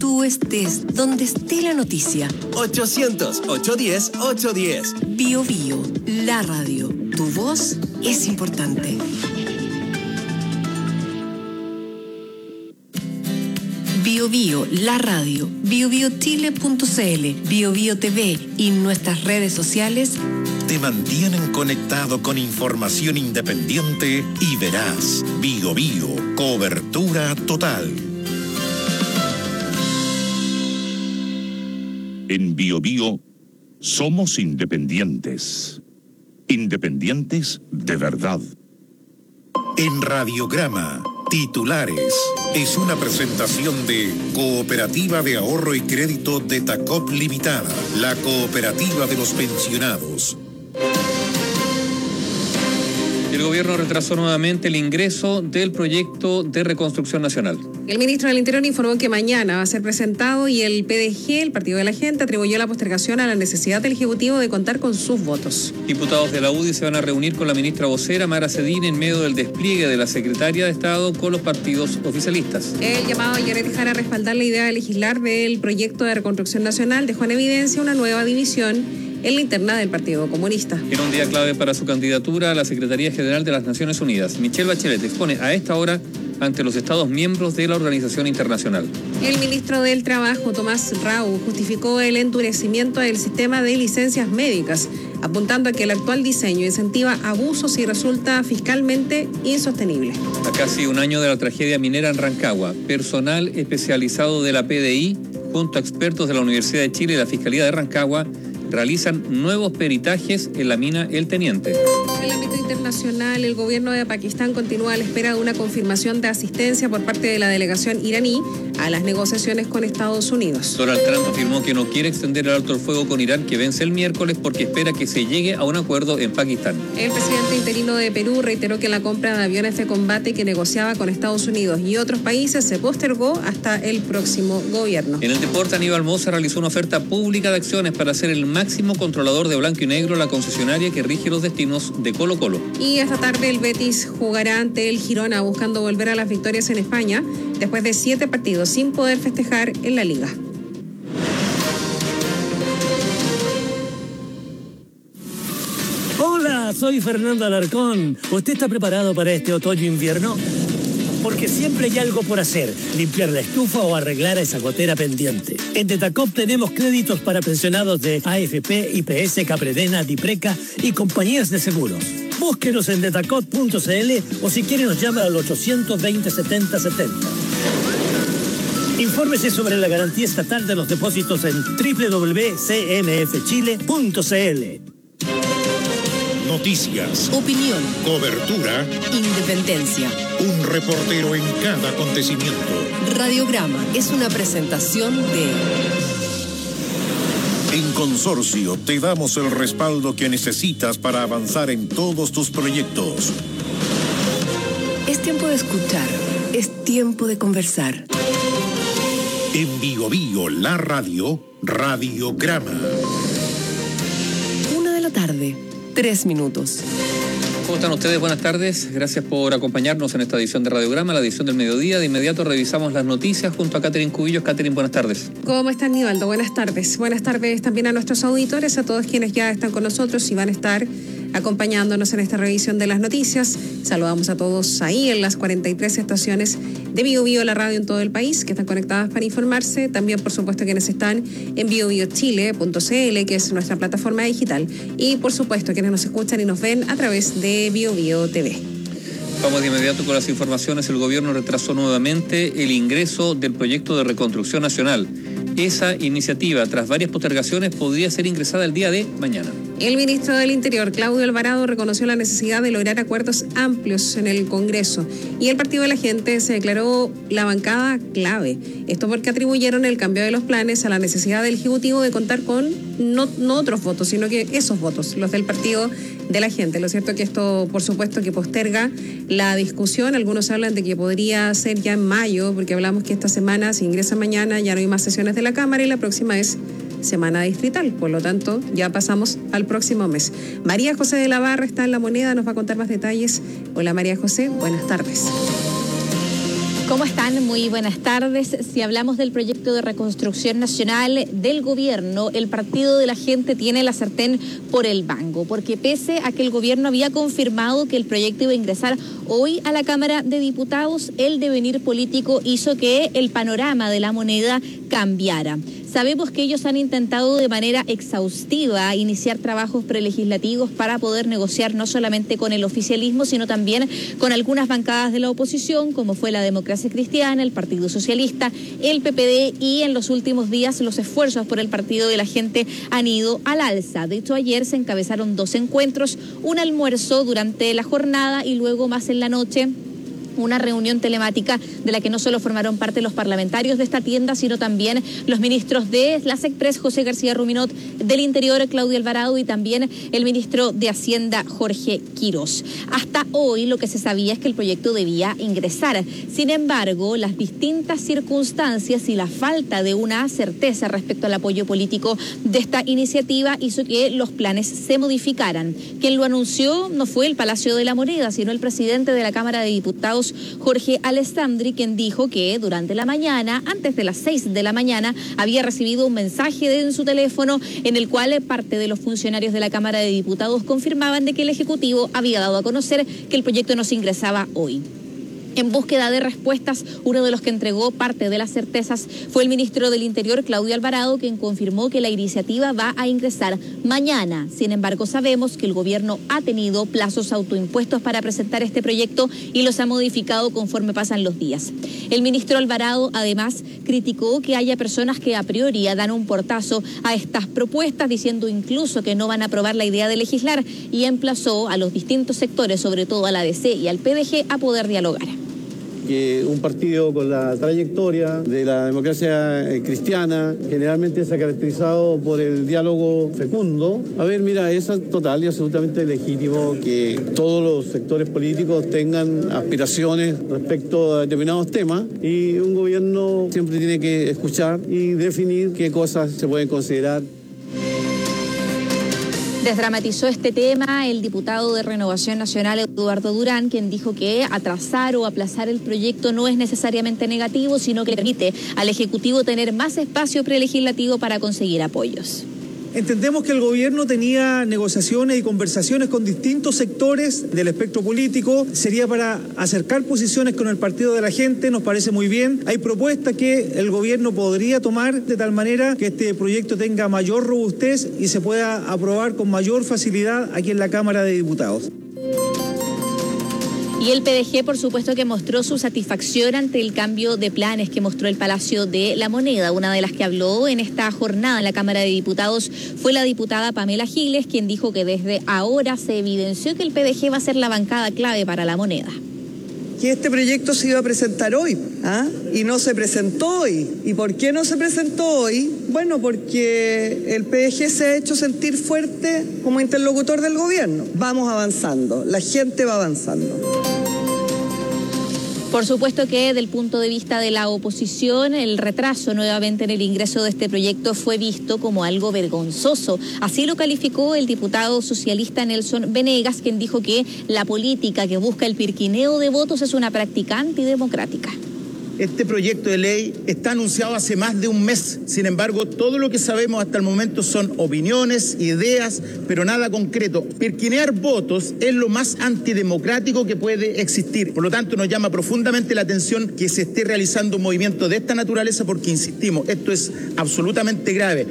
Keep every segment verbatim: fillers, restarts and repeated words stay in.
tú estés, donde esté la noticia. ochocientos, ochocientos diez, ochocientos diez. Bio Bio, la radio. Tu voz es importante. Bio Bio, la radio. bio bio chile punto c l, Bio Bio T V y nuestras redes sociales te mantienen conectado con información independiente y veraz. Bio Bio, cobertura total. En Bio Bio somos independientes. Independientes de verdad. En Radiograma, titulares. Es una presentación de Cooperativa de Ahorro y Crédito de Tacop Limitada, la cooperativa de los pensionados. El gobierno retrasó nuevamente el ingreso del proyecto de reconstrucción nacional. El ministro del Interior informó que mañana va a ser presentado y el P D G, el Partido de la Gente, atribuyó la postergación a la necesidad del Ejecutivo de contar con sus votos. Diputados de la U D I se van a reunir con la ministra vocera Mara Cedín en medio del despliegue de la Secretaría de Estado con los partidos oficialistas. El llamado a Yaret Jara a respaldar la idea de legislar del proyecto de reconstrucción nacional dejó en evidencia una nueva división en la interna del Partido Comunista. En un día clave para su candidatura a la Secretaría General de las Naciones Unidas, Michelle Bachelet expone a esta hora ante los Estados miembros de la organización internacional. El ministro del Trabajo, Tomás Rau, justificó el endurecimiento del sistema de licencias médicas, apuntando a que el actual diseño incentiva abusos y resulta fiscalmente insostenible. A casi un año de la tragedia minera en Rancagua, personal especializado de la P D I, junto a expertos de la Universidad de Chile y la Fiscalía de Rancagua, realizan nuevos peritajes en la mina El Teniente. En el ámbito internacional, el gobierno de Pakistán continúa a la espera de una confirmación de asistencia por parte de la delegación iraní a las negociaciones con Estados Unidos. Donald Trump afirmó que no quiere extender el alto el fuego con Irán, que vence el miércoles, porque espera que se llegue a un acuerdo en Pakistán. El presidente interino de Perú reiteró que la compra de aviones de combate que negociaba con Estados Unidos y otros países se postergó hasta el próximo gobierno. En el deporte, Aníbal Mosa realizó una oferta pública de acciones para ser el máximo controlador de blanco y negro, la concesionaria que rige los destinos de Colo Colo. Y esta tarde el Betis jugará ante el Girona buscando volver a las victorias en España después de siete partidos sin poder festejar en la liga. Hola, soy Fernando Alarcón. ¿Usted está preparado para este otoño-invierno? Porque siempre hay algo por hacer, limpiar la estufa o arreglar esa gotera pendiente. En Detacop tenemos créditos para pensionados de A F P, I P S, Capredena, Dipreca y compañías de seguros. Búsquenos en detacop punto c l o si quiere nos llama al ochocientos veinte, setenta setenta. Infórmese sobre la garantía estatal de los depósitos en doble u doble u doble u punto c m f chile punto c l. Noticias, opinión, cobertura, independencia. Un reportero en cada acontecimiento. Radiograma es una presentación de... En Consorcio te damos el respaldo que necesitas para avanzar en todos tus proyectos. Es tiempo de escuchar, es tiempo de conversar. En Bio Bio, la radio, Radiograma. Una de la tarde. Tres minutos. ¿Cómo están ustedes? Buenas tardes. Gracias por acompañarnos en esta edición de Radiograma, la edición del mediodía. De inmediato revisamos las noticias junto a Catherine Cubillos. Catherine, buenas tardes. ¿Cómo están, Nivaldo? Buenas tardes. Buenas tardes también a nuestros auditores, a todos quienes ya están con nosotros y van a estar acompañándonos en esta revisión de las noticias. Saludamos a todos ahí en las cuarenta y tres estaciones de Bio Bio, la radio en todo el país, que están conectadas para informarse. También, por supuesto, quienes están en bio bio chile punto c l, que es nuestra plataforma digital. Y, por supuesto, quienes nos escuchan y nos ven a través de Bio Bio T V. Vamos de inmediato con las informaciones. El gobierno retrasó nuevamente el ingreso del proyecto de reconstrucción nacional. Esa iniciativa, tras varias postergaciones, podría ser ingresada el día de mañana. El ministro del Interior, Claudio Alvarado, reconoció la necesidad de lograr acuerdos amplios en el Congreso y el Partido de la Gente se declaró la bancada clave. Esto porque atribuyeron el cambio de los planes a la necesidad del Ejecutivo de contar con no, no otros votos, sino que esos votos, los del Partido de la Gente. Lo cierto es que esto, por supuesto, que posterga la discusión. Algunos hablan de que podría ser ya en mayo, porque hablamos que esta semana, si ingresa mañana, ya no hay más sesiones de la Cámara y la próxima es semana distrital, por lo tanto ya pasamos al próximo mes. María José de la Barra está en La Moneda, nos va a contar más detalles. Hola María José, buenas tardes. ¿Cómo están? Muy buenas tardes. Si hablamos del proyecto de reconstrucción nacional del gobierno, el Partido de la Gente tiene la sartén por el mango, porque pese a que el gobierno había confirmado que el proyecto iba a ingresar hoy a la Cámara de Diputados, el devenir político hizo que el panorama de la moneda cambiara. Sabemos que ellos han intentado de manera exhaustiva iniciar trabajos prelegislativos para poder negociar no solamente con el oficialismo, sino también con algunas bancadas de la oposición, como fue la Democracia Cristiana, el Partido Socialista, el P P D, y en los últimos días los esfuerzos por el Partido de la Gente han ido al alza. De hecho, ayer se encabezaron dos encuentros, un almuerzo durante la jornada y luego más en la noche una reunión telemática de la que no solo formaron parte los parlamentarios de esta tienda, sino también los ministros de la SECPRES, José García Ruminot, del Interior, Claudio Alvarado, y también el ministro de Hacienda, Jorge Quirós. Hasta hoy lo que se sabía es que el proyecto debía ingresar. Sin embargo, las distintas circunstancias y la falta de una certeza respecto al apoyo político de esta iniciativa hizo que los planes se modificaran. Quien lo anunció no fue el Palacio de la Moneda, sino el presidente de la Cámara de Diputados, Jorge Alessandri, quien dijo que durante la mañana, antes de las seis de la mañana, había recibido un mensaje en su teléfono en el cual parte de los funcionarios de la Cámara de Diputados confirmaban de que el Ejecutivo había dado a conocer que el proyecto no se ingresaba hoy. En búsqueda de respuestas, uno de los que entregó parte de las certezas fue el ministro del Interior, Claudio Alvarado, quien confirmó que la iniciativa va a ingresar mañana. Sin embargo, sabemos que el gobierno ha tenido plazos autoimpuestos para presentar este proyecto y los ha modificado conforme pasan los días. El ministro Alvarado, además, criticó que haya personas que a priori dan un portazo a estas propuestas, diciendo incluso que no van a aprobar la idea de legislar, y emplazó a los distintos sectores, sobre todo a la A D C y al P D G, a poder dialogar. Que un partido con la trayectoria de la democracia cristiana generalmente se ha caracterizado por el diálogo fecundo. A ver, mira, es total y absolutamente legítimo que todos los sectores políticos tengan aspiraciones respecto a determinados temas, y un gobierno siempre tiene que escuchar y definir qué cosas se pueden considerar. Desdramatizó este tema el diputado de Renovación Nacional, Eduardo Durán, quien dijo que atrasar o aplazar el proyecto no es necesariamente negativo, sino que le permite al Ejecutivo tener más espacio prelegislativo para conseguir apoyos. Entendemos que el gobierno tenía negociaciones y conversaciones con distintos sectores del espectro político. Sería para acercar posiciones con el Partido de la Gente, nos parece muy bien. Hay propuestas que el gobierno podría tomar de tal manera que este proyecto tenga mayor robustez y se pueda aprobar con mayor facilidad aquí en la Cámara de Diputados. Y el P D G, por supuesto, que mostró su satisfacción ante el cambio de planes que mostró el Palacio de la Moneda. Una de las que habló en esta jornada en la Cámara de Diputados fue la diputada Pamela Giles, quien dijo que desde ahora se evidenció que el P D G va a ser la bancada clave para la moneda. Que este proyecto se iba a presentar hoy, ¿ah? Y no se presentó hoy. ¿Y por qué no se presentó hoy? Bueno, porque el P D G se ha hecho sentir fuerte como interlocutor del gobierno. Vamos avanzando, la gente va avanzando. Por supuesto que desde el punto de vista de la oposición, el retraso nuevamente en el ingreso de este proyecto fue visto como algo vergonzoso. Así lo calificó el diputado socialista Nelson Venegas, quien dijo que la política que busca el pirquineo de votos es una práctica antidemocrática. Este proyecto de ley está anunciado hace más de un mes. Sin embargo, todo lo que sabemos hasta el momento son opiniones, ideas, pero nada concreto. Pirquinear votos es lo más antidemocrático que puede existir. Por lo tanto, nos llama profundamente la atención que se esté realizando un movimiento de esta naturaleza, porque, insistimos, esto es absolutamente grave.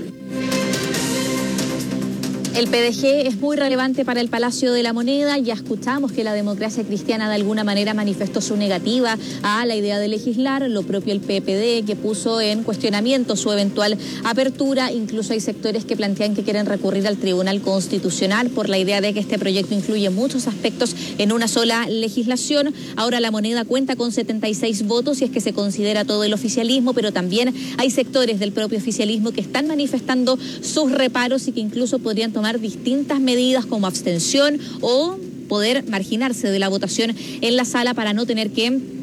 El P D G es muy relevante para el Palacio de la Moneda. Ya escuchamos que la Democracia Cristiana de alguna manera manifestó su negativa a la idea de legislar. Lo propio el P P D, que puso en cuestionamiento su eventual apertura. Incluso hay sectores que plantean que quieren recurrir al Tribunal Constitucional por la idea de que este proyecto incluye muchos aspectos en una sola legislación. Ahora la Moneda cuenta con setenta y seis votos y es que se considera todo el oficialismo, pero también hay sectores del propio oficialismo que están manifestando sus reparos y que incluso podrían tomar distintas medidas como abstención o poder marginarse de la votación en la sala para no tener que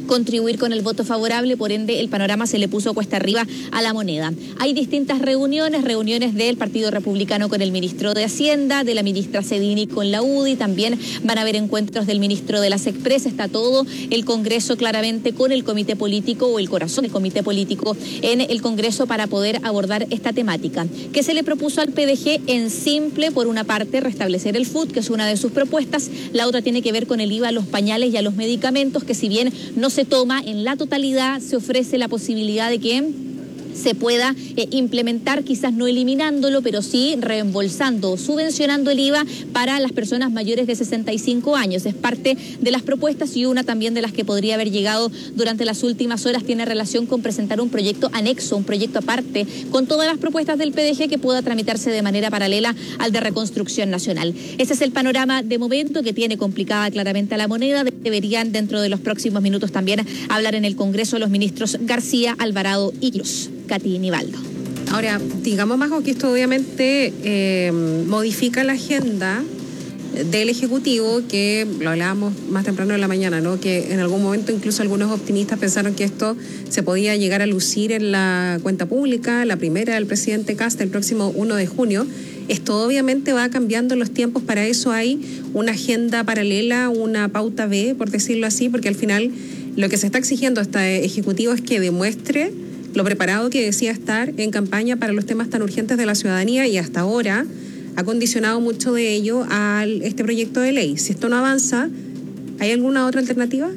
contribuir con el voto favorable, por ende el panorama se le puso cuesta arriba a la moneda. Hay distintas reuniones, reuniones del Partido Republicano con el ministro de Hacienda, de la ministra Cedini con la U D I, también van a haber encuentros del ministro de las Express, está todo el Congreso claramente con el comité político o el corazón del comité político en el Congreso para poder abordar esta temática. ¿Qué se le propuso al P D G? En simple, por una parte, restablecer el F U T, que es una de sus propuestas, la otra tiene que ver con el I V A a los pañales y a los medicamentos, que si bien no se toma en la totalidad, se ofrece la posibilidad de que se pueda eh, implementar, quizás no eliminándolo, pero sí reembolsando o subvencionando el I V A para las personas mayores de sesenta y cinco años. Es parte de las propuestas y una también de las que podría haber llegado durante las últimas horas tiene relación con presentar un proyecto anexo, un proyecto aparte, con todas las propuestas del P D G que pueda tramitarse de manera paralela al de Reconstrucción Nacional. Ese es el panorama de momento que tiene complicada claramente a la moneda. Deberían dentro de los próximos minutos también hablar en el Congreso los ministros García, Alvarado y Cruz. Katy Nivaldo. Ahora, digamos, Majo, que esto obviamente eh, modifica la agenda del Ejecutivo, que lo hablábamos más temprano en la mañana, ¿no? Que en algún momento incluso algunos optimistas pensaron que esto se podía llegar a lucir en la cuenta pública, la primera del presidente Kast el próximo uno de junio. Esto obviamente va cambiando los tiempos, para eso hay una agenda paralela, una pauta B, por decirlo así, porque al final lo que se está exigiendo a este Ejecutivo es que demuestre lo preparado que decía estar en campaña para los temas tan urgentes de la ciudadanía, y hasta ahora ha condicionado mucho de ello a este proyecto de ley. Si esto no avanza, ¿hay alguna otra alternativa?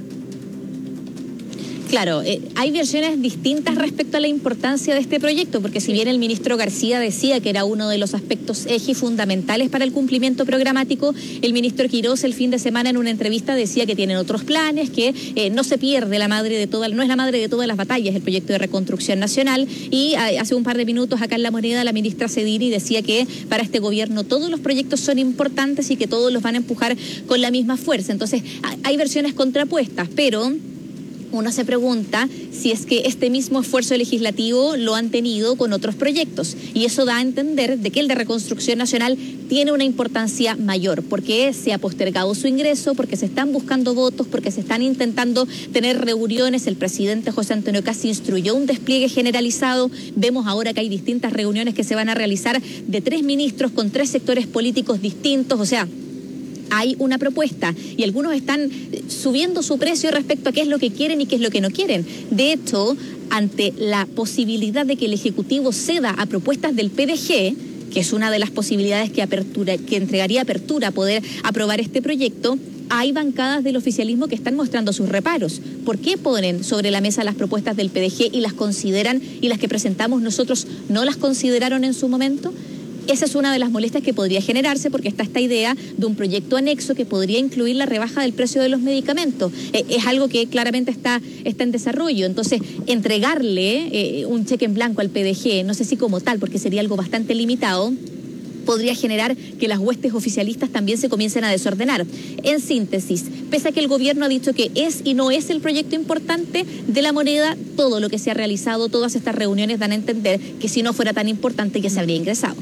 Claro, eh, hay versiones distintas respecto a la importancia de este proyecto, porque si bien el ministro García decía que era uno de los aspectos eje fundamentales para el cumplimiento programático, el ministro Quirós el fin de semana en una entrevista decía que tienen otros planes, que eh, no se pierde la madre de todas, no es la madre de todas las batallas el proyecto de Reconstrucción Nacional, y eh, hace un par de minutos acá en La Moneda la ministra Cedini decía que para este gobierno todos los proyectos son importantes y que todos los van a empujar con la misma fuerza. Entonces hay versiones contrapuestas, pero uno se pregunta si es que este mismo esfuerzo legislativo lo han tenido con otros proyectos, y eso da a entender de que el de Reconstrucción Nacional tiene una importancia mayor, porque se ha postergado su ingreso, porque se están buscando votos, porque se están intentando tener reuniones. El presidente José Antonio Kast instruyó un despliegue generalizado. Vemos ahora que hay distintas reuniones que se van a realizar de tres ministros con tres sectores políticos distintos, o sea, hay una propuesta y algunos están subiendo su precio respecto a qué es lo que quieren y qué es lo que no quieren. De hecho, ante la posibilidad de que el Ejecutivo ceda a propuestas del P D G, que es una de las posibilidades que, apertura, que entregaría apertura a poder aprobar este proyecto, hay bancadas del oficialismo que están mostrando sus reparos. ¿Por qué ponen sobre la mesa las propuestas del P D G y las consideran, y las que presentamos nosotros no las consideraron en su momento? Esa es una de las molestias que podría generarse, porque está esta idea de un proyecto anexo que podría incluir la rebaja del precio de los medicamentos. Eh, es algo que claramente está, está en desarrollo. Entonces, entregarle eh, un cheque en blanco al P D G, no sé si como tal, porque sería algo bastante limitado, podría generar que las huestes oficialistas también se comiencen a desordenar. En síntesis, pese a que el gobierno ha dicho que es y no es el proyecto importante de La Moneda, todo lo que se ha realizado, todas estas reuniones dan a entender que si no fuera tan importante ya se habría ingresado.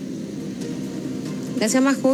Gracias, Majo.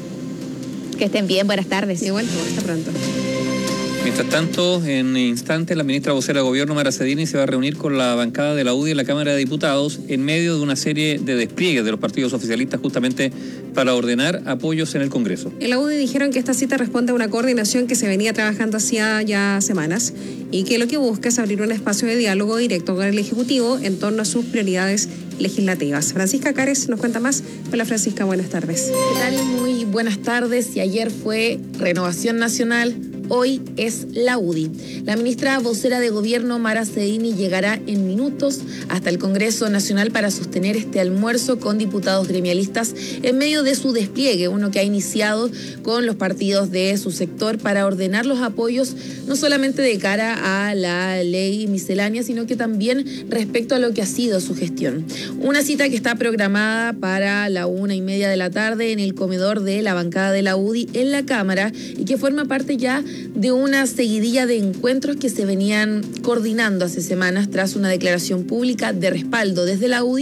Que estén bien, buenas tardes. Igual, hasta pronto. Mientras tanto, en instantes, la ministra vocera de Gobierno, Mara Cedini, se va a reunir con la bancada de la U D I en la Cámara de Diputados en medio de una serie de despliegues de los partidos oficialistas justamente para ordenar apoyos en el Congreso. En la U D I dijeron que esta cita responde a una coordinación que se venía trabajando hacía ya semanas y que lo que busca es abrir un espacio de diálogo directo con el Ejecutivo en torno a sus prioridades legislativas. Francisca Cares nos cuenta más. Hola, Francisca, buenas tardes. ¿Qué tal? Muy buenas tardes. Y ayer fue Renovación Nacional, hoy es la U D I. La ministra vocera de Gobierno, Mara Cedini, llegará en minutos hasta el Congreso Nacional para sostener este almuerzo con diputados gremialistas en medio de su despliegue, uno que ha iniciado con los partidos de su sector para ordenar los apoyos, no solamente de cara a la ley miscelánea, sino que también respecto a lo que ha sido su gestión. Una cita que está programada para la una y media de la tarde en el comedor de la bancada de la U D I en la Cámara, y que forma parte ya de una seguidilla de encuentros que se venían coordinando hace semanas tras una declaración pública de respaldo desde la U D I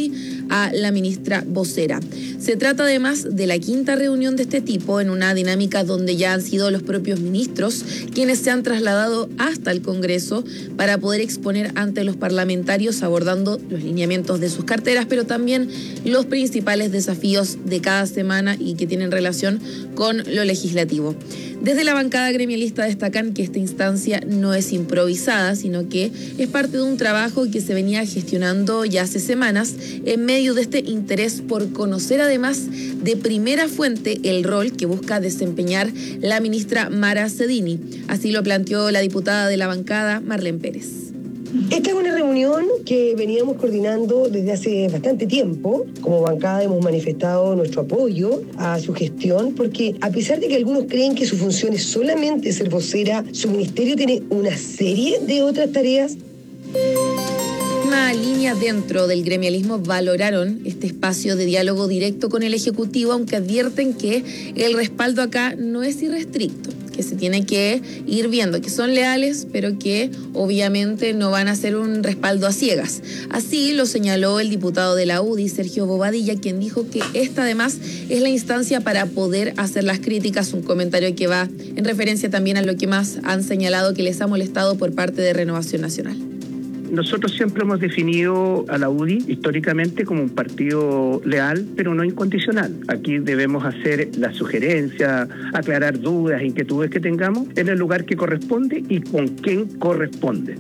a la ministra vocera. Se trata además de la quinta reunión de este tipo en una dinámica donde ya han sido los propios ministros quienes se han trasladado hasta el Congreso para poder exponer ante los parlamentarios abordando los lineamientos de sus carteras, pero también los principales desafíos de cada semana y que tienen relación con lo legislativo. Desde la bancada gremialista destacan que esta instancia no es improvisada, sino que es parte de un trabajo que se venía gestionando ya hace semanas en medio de este interés por conocer además de primera fuente el rol que busca desempeñar la ministra Mara Cedini. Así lo planteó la diputada de la bancada, Marlene Pérez. Esta es una reunión que veníamos coordinando desde hace bastante tiempo. Como bancada hemos manifestado nuestro apoyo a su gestión, porque a pesar de que algunos creen que su función es solamente ser vocera, su ministerio tiene una serie de otras tareas. Una línea dentro del gremialismo valoraron este espacio de diálogo directo con el Ejecutivo, aunque advierten que el respaldo acá no es irrestricto, que se tiene que ir viendo, que son leales, pero que obviamente no van a ser un respaldo a ciegas. Así lo señaló el diputado de la U D I, Sergio Bobadilla, quien dijo que esta además es la instancia para poder hacer las críticas, un comentario que va en referencia también a lo que más han señalado que les ha molestado por parte de Renovación Nacional. Nosotros siempre hemos definido a la U D I históricamente como un partido leal, pero no incondicional. Aquí debemos hacer la sugerencia, aclarar dudas, inquietudes que tengamos en el lugar que corresponde y con quién corresponde.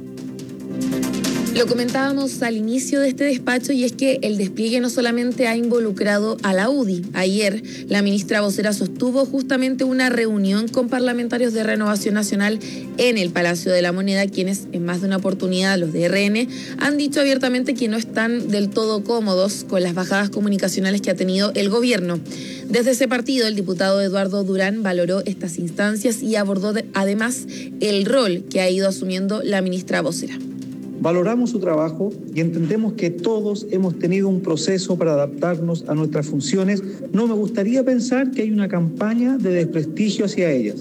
Lo comentábamos al inicio de este despacho y es que el despliegue no solamente ha involucrado a la U D I. Ayer la ministra vocera sostuvo justamente una reunión con parlamentarios de Renovación Nacional en el Palacio de la Moneda, quienes en más de una oportunidad, los de R N, han dicho abiertamente que no están del todo cómodos con las bajadas comunicacionales que ha tenido el gobierno. Desde ese partido, el diputado Eduardo Durán valoró estas instancias y abordó de, además el rol que ha ido asumiendo la ministra vocera. Valoramos su trabajo y entendemos que todos hemos tenido un proceso para adaptarnos a nuestras funciones. No me gustaría pensar que hay una campaña de desprestigio hacia ellas.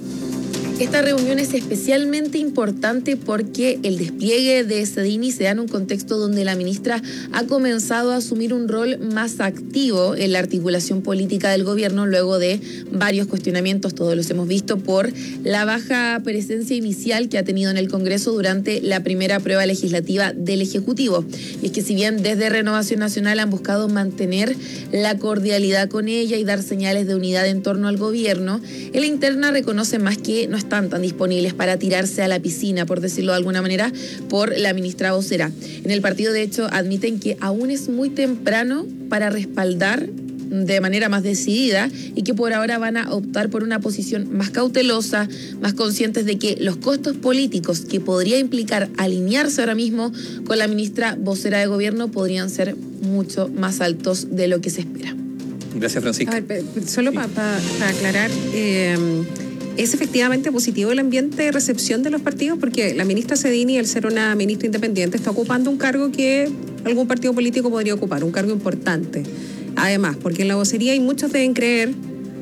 Esta reunión es especialmente importante porque el despliegue de Cedini se da en un contexto donde la ministra ha comenzado a asumir un rol más activo en la articulación política del gobierno luego de varios cuestionamientos, todos los hemos visto, por la baja presencia inicial que ha tenido en el Congreso durante la primera prueba legislativa del Ejecutivo. Y es que si bien desde Renovación Nacional han buscado mantener la cordialidad con ella y dar señales de unidad en torno al gobierno, en la interna reconoce más que no está están tan disponibles para tirarse a la piscina, por decirlo de alguna manera, por la ministra vocera. En el partido, de hecho, admiten que aún es muy temprano para respaldar de manera más decidida y que por ahora van a optar por una posición más cautelosa, más conscientes de que los costos políticos que podría implicar alinearse ahora mismo con la ministra vocera de gobierno podrían ser mucho más altos de lo que se espera. Gracias, Francisca. A ver, solo para pa, pa aclarar, eh, ¿es efectivamente positivo el ambiente de recepción de los partidos? Porque la ministra Cedini, al ser una ministra independiente, está ocupando un cargo que algún partido político podría ocupar, un cargo importante. Además, porque en la vocería hay muchos deben creer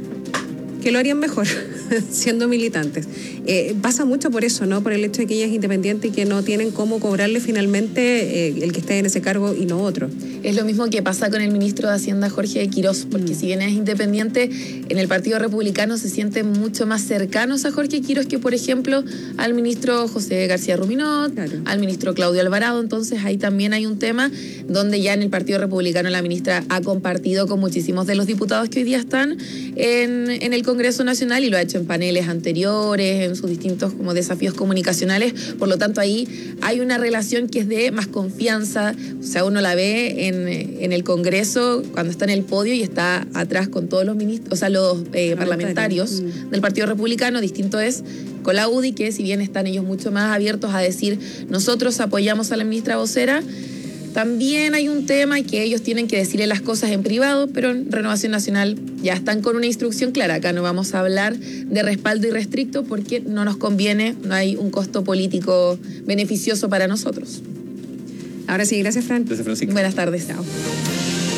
que lo harían mejor siendo militantes. Eh, pasa mucho por eso, ¿no? Por el hecho de que ella es independiente y que no tienen cómo cobrarle finalmente eh, el que esté en ese cargo y no otro. Es lo mismo que pasa con el ministro de Hacienda, Jorge Quirós, porque mm. si bien es independiente, en el Partido Republicano se sienten mucho más cercanos a Jorge Quirós que, por ejemplo, al ministro José García Ruminot, claro. al ministro Claudio Alvarado. Entonces ahí también hay un tema donde ya en el Partido Republicano la ministra ha compartido con muchísimos de los diputados que hoy día están en, en el Congreso Nacional y lo ha hecho en paneles anteriores, en sus distintos como desafíos comunicacionales. Por lo tanto, ahí hay una relación que es de más confianza. O sea, uno la ve en, en el Congreso cuando está en el podio y está atrás con todos los ministros, o sea, los eh, parlamentarios mm. del Partido Republicano. Distinto es con la U D I, que si bien están ellos mucho más abiertos a decir nosotros apoyamos a la ministra vocera, también hay un tema que ellos tienen que decirle las cosas en privado, pero en Renovación Nacional ya están con una instrucción clara. Acá no vamos a hablar de respaldo irrestricto porque no nos conviene, no hay un costo político beneficioso para nosotros. Ahora sí, gracias, Fran. Gracias, Francisco. Buenas tardes. Chao.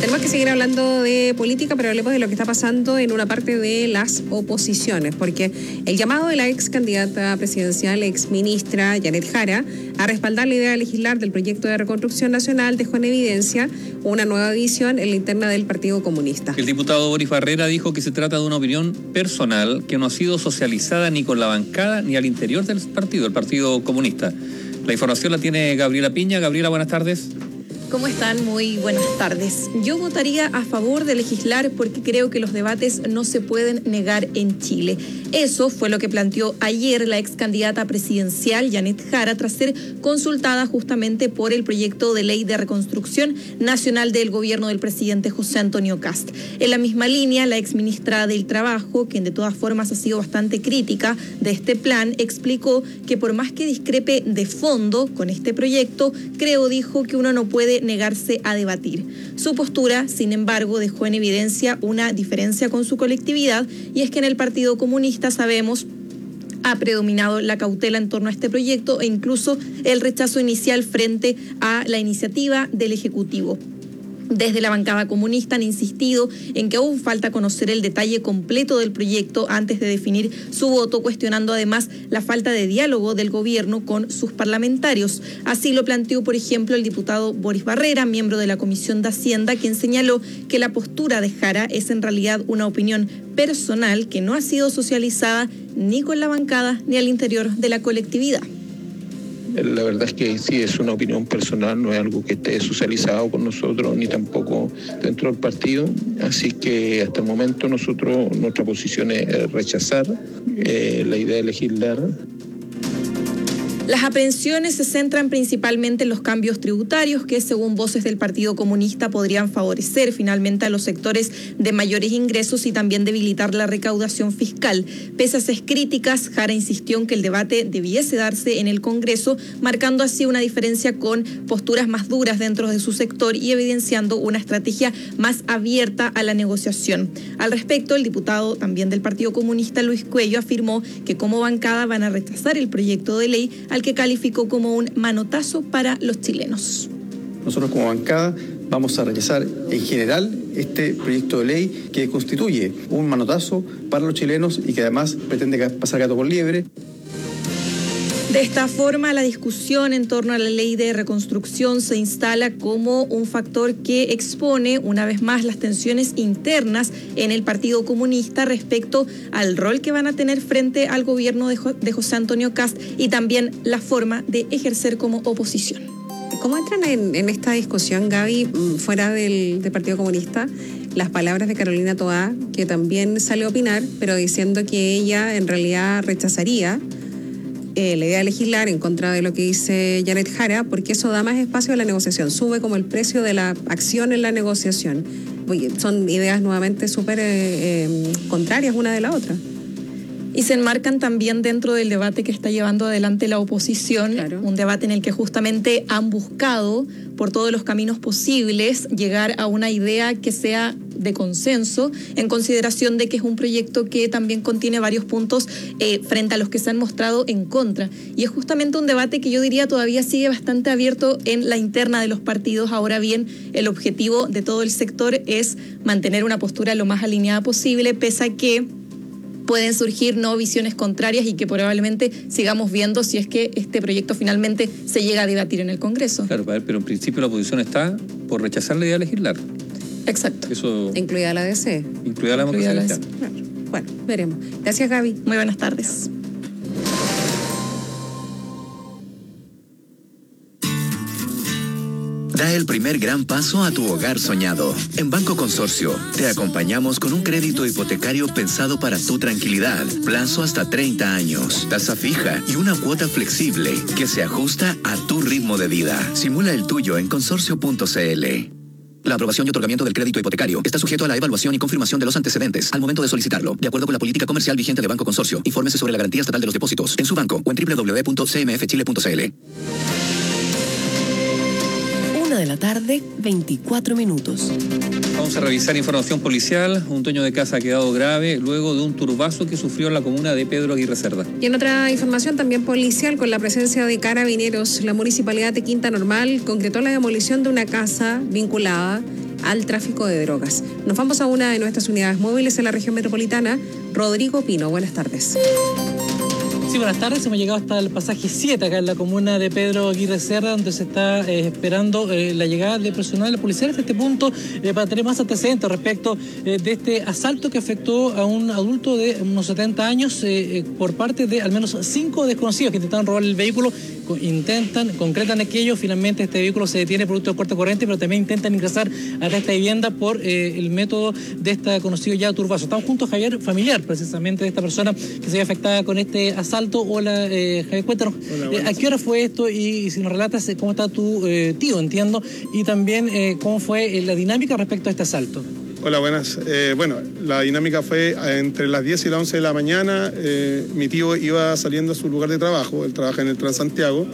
Tenemos que seguir hablando de política, pero hablemos de lo que está pasando en una parte de las oposiciones, porque el llamado de la ex candidata presidencial, ex ministra Janet Jara, a respaldar la idea de legislar del proyecto de reconstrucción nacional dejó en evidencia una nueva división en la interna del Partido Comunista. El diputado Boris Barrera dijo que se trata de una opinión personal que no ha sido socializada ni con la bancada ni al interior del partido, el Partido Comunista. La información la tiene Gabriela Piña. Gabriela, buenas tardes. ¿Cómo están? Muy buenas tardes. Yo votaría a favor de legislar porque creo que los debates no se pueden negar en Chile. Eso fue lo que planteó ayer la ex candidata presidencial Janet Jara tras ser consultada justamente por el proyecto de ley de reconstrucción nacional del gobierno del presidente José Antonio Kast. En la misma línea, la ex ministra del Trabajo, quien de todas formas ha sido bastante crítica de este plan, explicó que por más que discrepe de fondo con este proyecto, creo, dijo, que uno no puede negarse a debatir. Su postura, sin embargo, dejó en evidencia una diferencia con su colectividad, y es que en el Partido Comunista, sabemos, ha predominado la cautela en torno a este proyecto e incluso el rechazo inicial frente a la iniciativa del Ejecutivo. Desde la bancada comunista han insistido en que aún falta conocer el detalle completo del proyecto antes de definir su voto, cuestionando además la falta de diálogo del gobierno con sus parlamentarios. Así lo planteó, por ejemplo, el diputado Boris Barrera, miembro de la Comisión de Hacienda, quien señaló que la postura de Jara es en realidad una opinión personal que no ha sido socializada ni con la bancada ni al interior de la colectividad. La verdad es que sí, es una opinión personal, no es algo que esté socializado con nosotros ni tampoco dentro del partido, así que hasta el momento nosotros, nuestra posición es rechazar eh, la idea de legislar. Las aprehensiones se centran principalmente en los cambios tributarios que, según voces del Partido Comunista, podrían favorecer finalmente a los sectores de mayores ingresos y también debilitar la recaudación fiscal. Pese a esas críticas, Jara insistió en que el debate debiese darse en el Congreso, marcando así una diferencia con posturas más duras dentro de su sector y evidenciando una estrategia más abierta a la negociación. Al respecto, el diputado también del Partido Comunista, Luis Cuello, afirmó que como bancada van a rechazar el proyecto de ley, al que calificó como un manotazo para los chilenos. Nosotros como bancada vamos a rechazar en general este proyecto de ley que constituye un manotazo para los chilenos y que además pretende pasar gato por liebre. De esta forma, la discusión en torno a la ley de reconstrucción se instala como un factor que expone una vez más las tensiones internas en el Partido Comunista respecto al rol que van a tener frente al gobierno de, jo- de José Antonio Kast y también la forma de ejercer como oposición. ¿Cómo entran en, en esta discusión, Gaby, fuera del, del Partido Comunista, las palabras de Carolina Toá, que también sale a opinar, pero diciendo que ella en realidad rechazaría Eh, la idea de legislar en contra de lo que dice Janet Jara, porque eso da más espacio a la negociación, sube como el precio de la acción en la negociación? Oye, son ideas nuevamente súper eh, eh, contrarias una de la otra. Y se enmarcan también dentro del debate que está llevando adelante la oposición, claro. Un debate en el que justamente han buscado por todos los caminos posibles llegar a una idea que sea de consenso, en consideración de que es un proyecto que también contiene varios puntos eh, frente a los que se han mostrado en contra. Y es justamente un debate que yo diría todavía sigue bastante abierto en la interna de los partidos. Ahora bien, el objetivo de todo el sector es mantener una postura lo más alineada posible, pese a que pueden surgir no visiones contrarias y que probablemente sigamos viendo si es que este proyecto finalmente se llega a debatir en el Congreso. Claro, pero en principio la oposición está por rechazar la idea de legislar. Exacto. Eso, incluida la D C. Incluida la democracia cristiana. Claro. Bueno, veremos. Gracias, Gaby. Muy buenas tardes. Da el primer gran paso a tu hogar soñado. En Banco Consorcio, te acompañamos con un crédito hipotecario pensado para tu tranquilidad. Plazo hasta treinta años, tasa fija y una cuota flexible que se ajusta a tu ritmo de vida. Simula el tuyo en consorcio punto c l. La aprobación y otorgamiento del crédito hipotecario está sujeto a la evaluación y confirmación de los antecedentes al momento de solicitarlo, de acuerdo con la política comercial vigente de Banco Consorcio. Infórmese sobre la garantía estatal de los depósitos en su banco o en doble u doble u doble u punto c m f chile punto c l. Una de la tarde, veinticuatro minutos. Vamos a revisar información policial. Un dueño de casa ha quedado grave luego de un turbazo que sufrió en la comuna de Pedro Aguirre Cerda. Y en otra información también policial, con la presencia de carabineros, la municipalidad de Quinta Normal concretó la demolición de una casa vinculada al tráfico de drogas. Nos vamos a una de nuestras unidades móviles en la región metropolitana. Rodrigo Pino, buenas tardes. Sí, buenas tardes. Hemos llegado hasta el pasaje siete, acá en la comuna de Pedro Aguirre Cerda, donde se está eh, esperando eh, la llegada de personal policial hasta este punto eh, para tener más antecedentes respecto eh, de este asalto que afectó a un adulto de unos setenta años eh, eh, por parte de al menos cinco desconocidos que intentaron robar el vehículo. Intentan, concretan aquello, finalmente este vehículo se detiene producto de corte corriente, pero también intentan ingresar a esta vivienda por eh, el método de esta conocido ya turbazo. Estamos juntos, Javier, familiar precisamente de esta persona que se ve afectada con este asalto. Hola, eh, Javier, cuéntanos, Hola, eh, ¿a qué hora fue esto? Y, y si nos relatas eh, cómo está tu eh, tío, entiendo, y también eh, cómo fue eh, la dinámica respecto a este asalto. Hola, buenas. Eh, bueno, la dinámica fue entre las diez y las once de la mañana. Eh, mi tío iba saliendo a su lugar de trabajo, él trabaja en el Transantiago,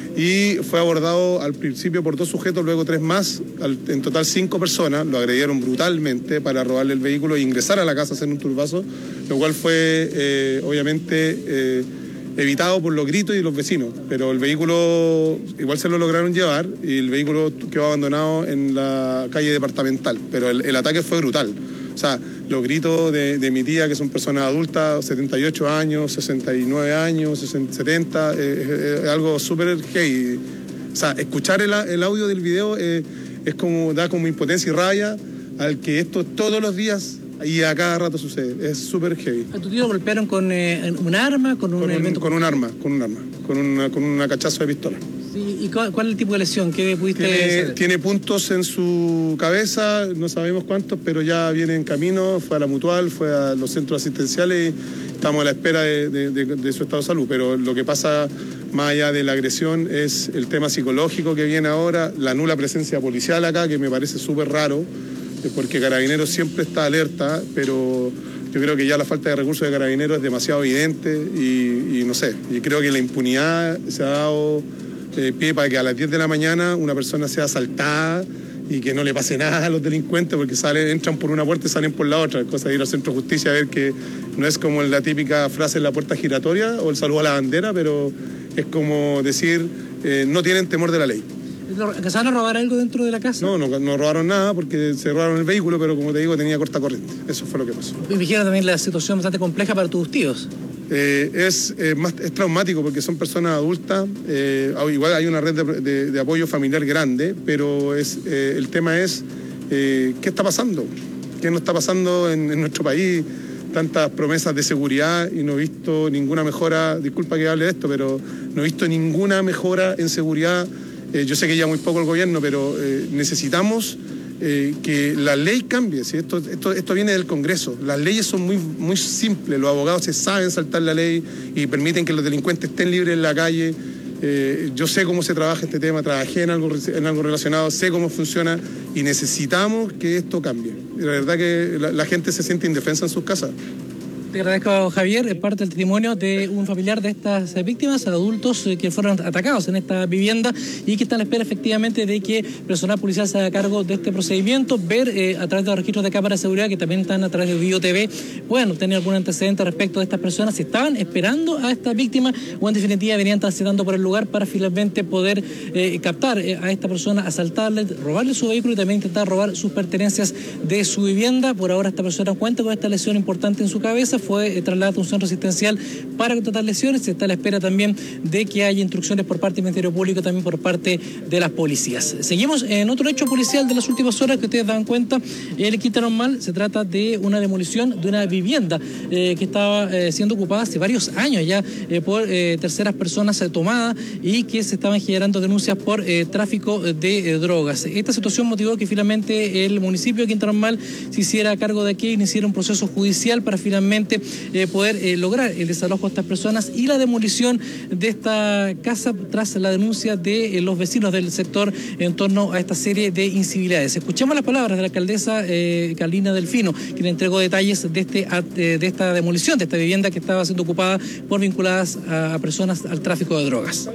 y fue abordado al principio por dos sujetos, luego tres más, al, en total cinco personas. Lo agredieron brutalmente para robarle el vehículo e ingresar a la casa a hacer un turbazo, lo cual fue eh, obviamente eh, evitado por los gritos y los vecinos, pero el vehículo igual se lo lograron llevar y el vehículo quedó abandonado en la calle departamental, pero el, el ataque fue brutal. O sea, los gritos de, de mi tía, que son personas adultas, setenta y ocho años, sesenta y nueve años, setenta, eh, es algo súper heavy. O sea, escuchar el, el audio del video eh, es como, da como impotencia y rabia al que esto todos los días y a cada rato sucede. Es súper heavy. ¿A tu tío lo golpearon con eh, un arma? Con un, con un, elemento... con un arma, con un arma, con una, con una cachazo de pistola. Sí, ¿y cuál, cuál es el tipo de lesión? ¿Qué pudiste tiene, tiene puntos en su cabeza, no sabemos cuántos, pero ya viene en camino, fue a la Mutual, fue a los centros asistenciales y estamos a la espera de, de, de, de su estado de salud. Pero lo que pasa más allá de la agresión es el tema psicológico que viene ahora, la nula presencia policial acá, que me parece súper raro, porque Carabineros siempre está alerta, pero yo creo que ya la falta de recursos de Carabineros es demasiado evidente y, y no sé, y creo que la impunidad se ha dado eh, pie para que a las diez de la mañana una persona sea asaltada y que no le pase nada a los delincuentes porque salen, entran por una puerta y salen por la otra. Es cosa de ir al centro de justicia a ver que no es como la típica frase en la puerta giratoria o el saludo a la bandera, pero es como decir, eh, no tienen temor de la ley. ¿Alcanzaron a robar algo dentro de la casa? No, no, no robaron nada porque se robaron el vehículo, pero como te digo, tenía corta corriente. Eso fue lo que pasó. Me imagino también la situación bastante compleja para tus tíos. Eh, es, eh, más, es traumático porque son personas adultas, eh, igual hay una red de, de, de apoyo familiar grande, pero es, eh, el tema es eh, ¿qué está pasando? ¿Qué no está pasando en, en nuestro país? Tantas promesas de seguridad y no he visto ninguna mejora, disculpa que hable de esto, pero no he visto ninguna mejora en seguridad. Eh, yo sé que ya muy poco el gobierno, pero eh, necesitamos eh, que la ley cambie. ¿sí? Esto, esto, esto viene del Congreso. Las leyes son muy, muy simples. Los abogados se saben saltar la ley y permiten que los delincuentes estén libres en la calle. Eh, yo sé cómo se trabaja este tema, trabajé en algo, en algo relacionado, sé cómo funciona y necesitamos que esto cambie. Y la verdad que la, la gente se siente indefensa en sus casas. Te agradezco, Javier, es parte del testimonio de un familiar de estas víctimas, adultos que fueron atacados en esta vivienda y que están a la espera efectivamente de que personal policial se haga cargo de este procedimiento, ver eh, a través de los registros de cámaras de seguridad que también están a través de Bio T V, puedan obtener algún antecedente respecto de estas personas, si estaban esperando a esta víctima o en definitiva venían transitando por el lugar para finalmente poder eh, captar eh, a esta persona, asaltarle, robarle su vehículo y también intentar robar sus pertenencias de su vivienda. Por ahora esta persona cuenta con esta lesión importante en su cabeza, fue trasladado a un centro asistencial para tratar lesiones. Se está a la espera también de que haya instrucciones por parte del Ministerio Público, también por parte de las policías. Seguimos en otro hecho policial de las últimas horas que ustedes dan cuenta. El Quinta Normal se trata de una demolición de una vivienda eh, que estaba eh, siendo ocupada hace varios años ya eh, por eh, terceras personas eh, tomadas y que se estaban generando denuncias por eh, tráfico de eh, drogas. Esta situación motivó que finalmente el municipio de Quinta Normal se hiciera cargo de que iniciara un proceso judicial para finalmente Eh, poder eh, lograr el desalojo de estas personas y la demolición de esta casa tras la denuncia de eh, los vecinos del sector en torno a esta serie de incivilidades. Escuchemos las palabras de la alcaldesa eh, Carolina Delfino, quien entregó detalles de, este, eh, de esta demolición de esta vivienda que estaba siendo ocupada por vinculadas a, a personas al tráfico de drogas.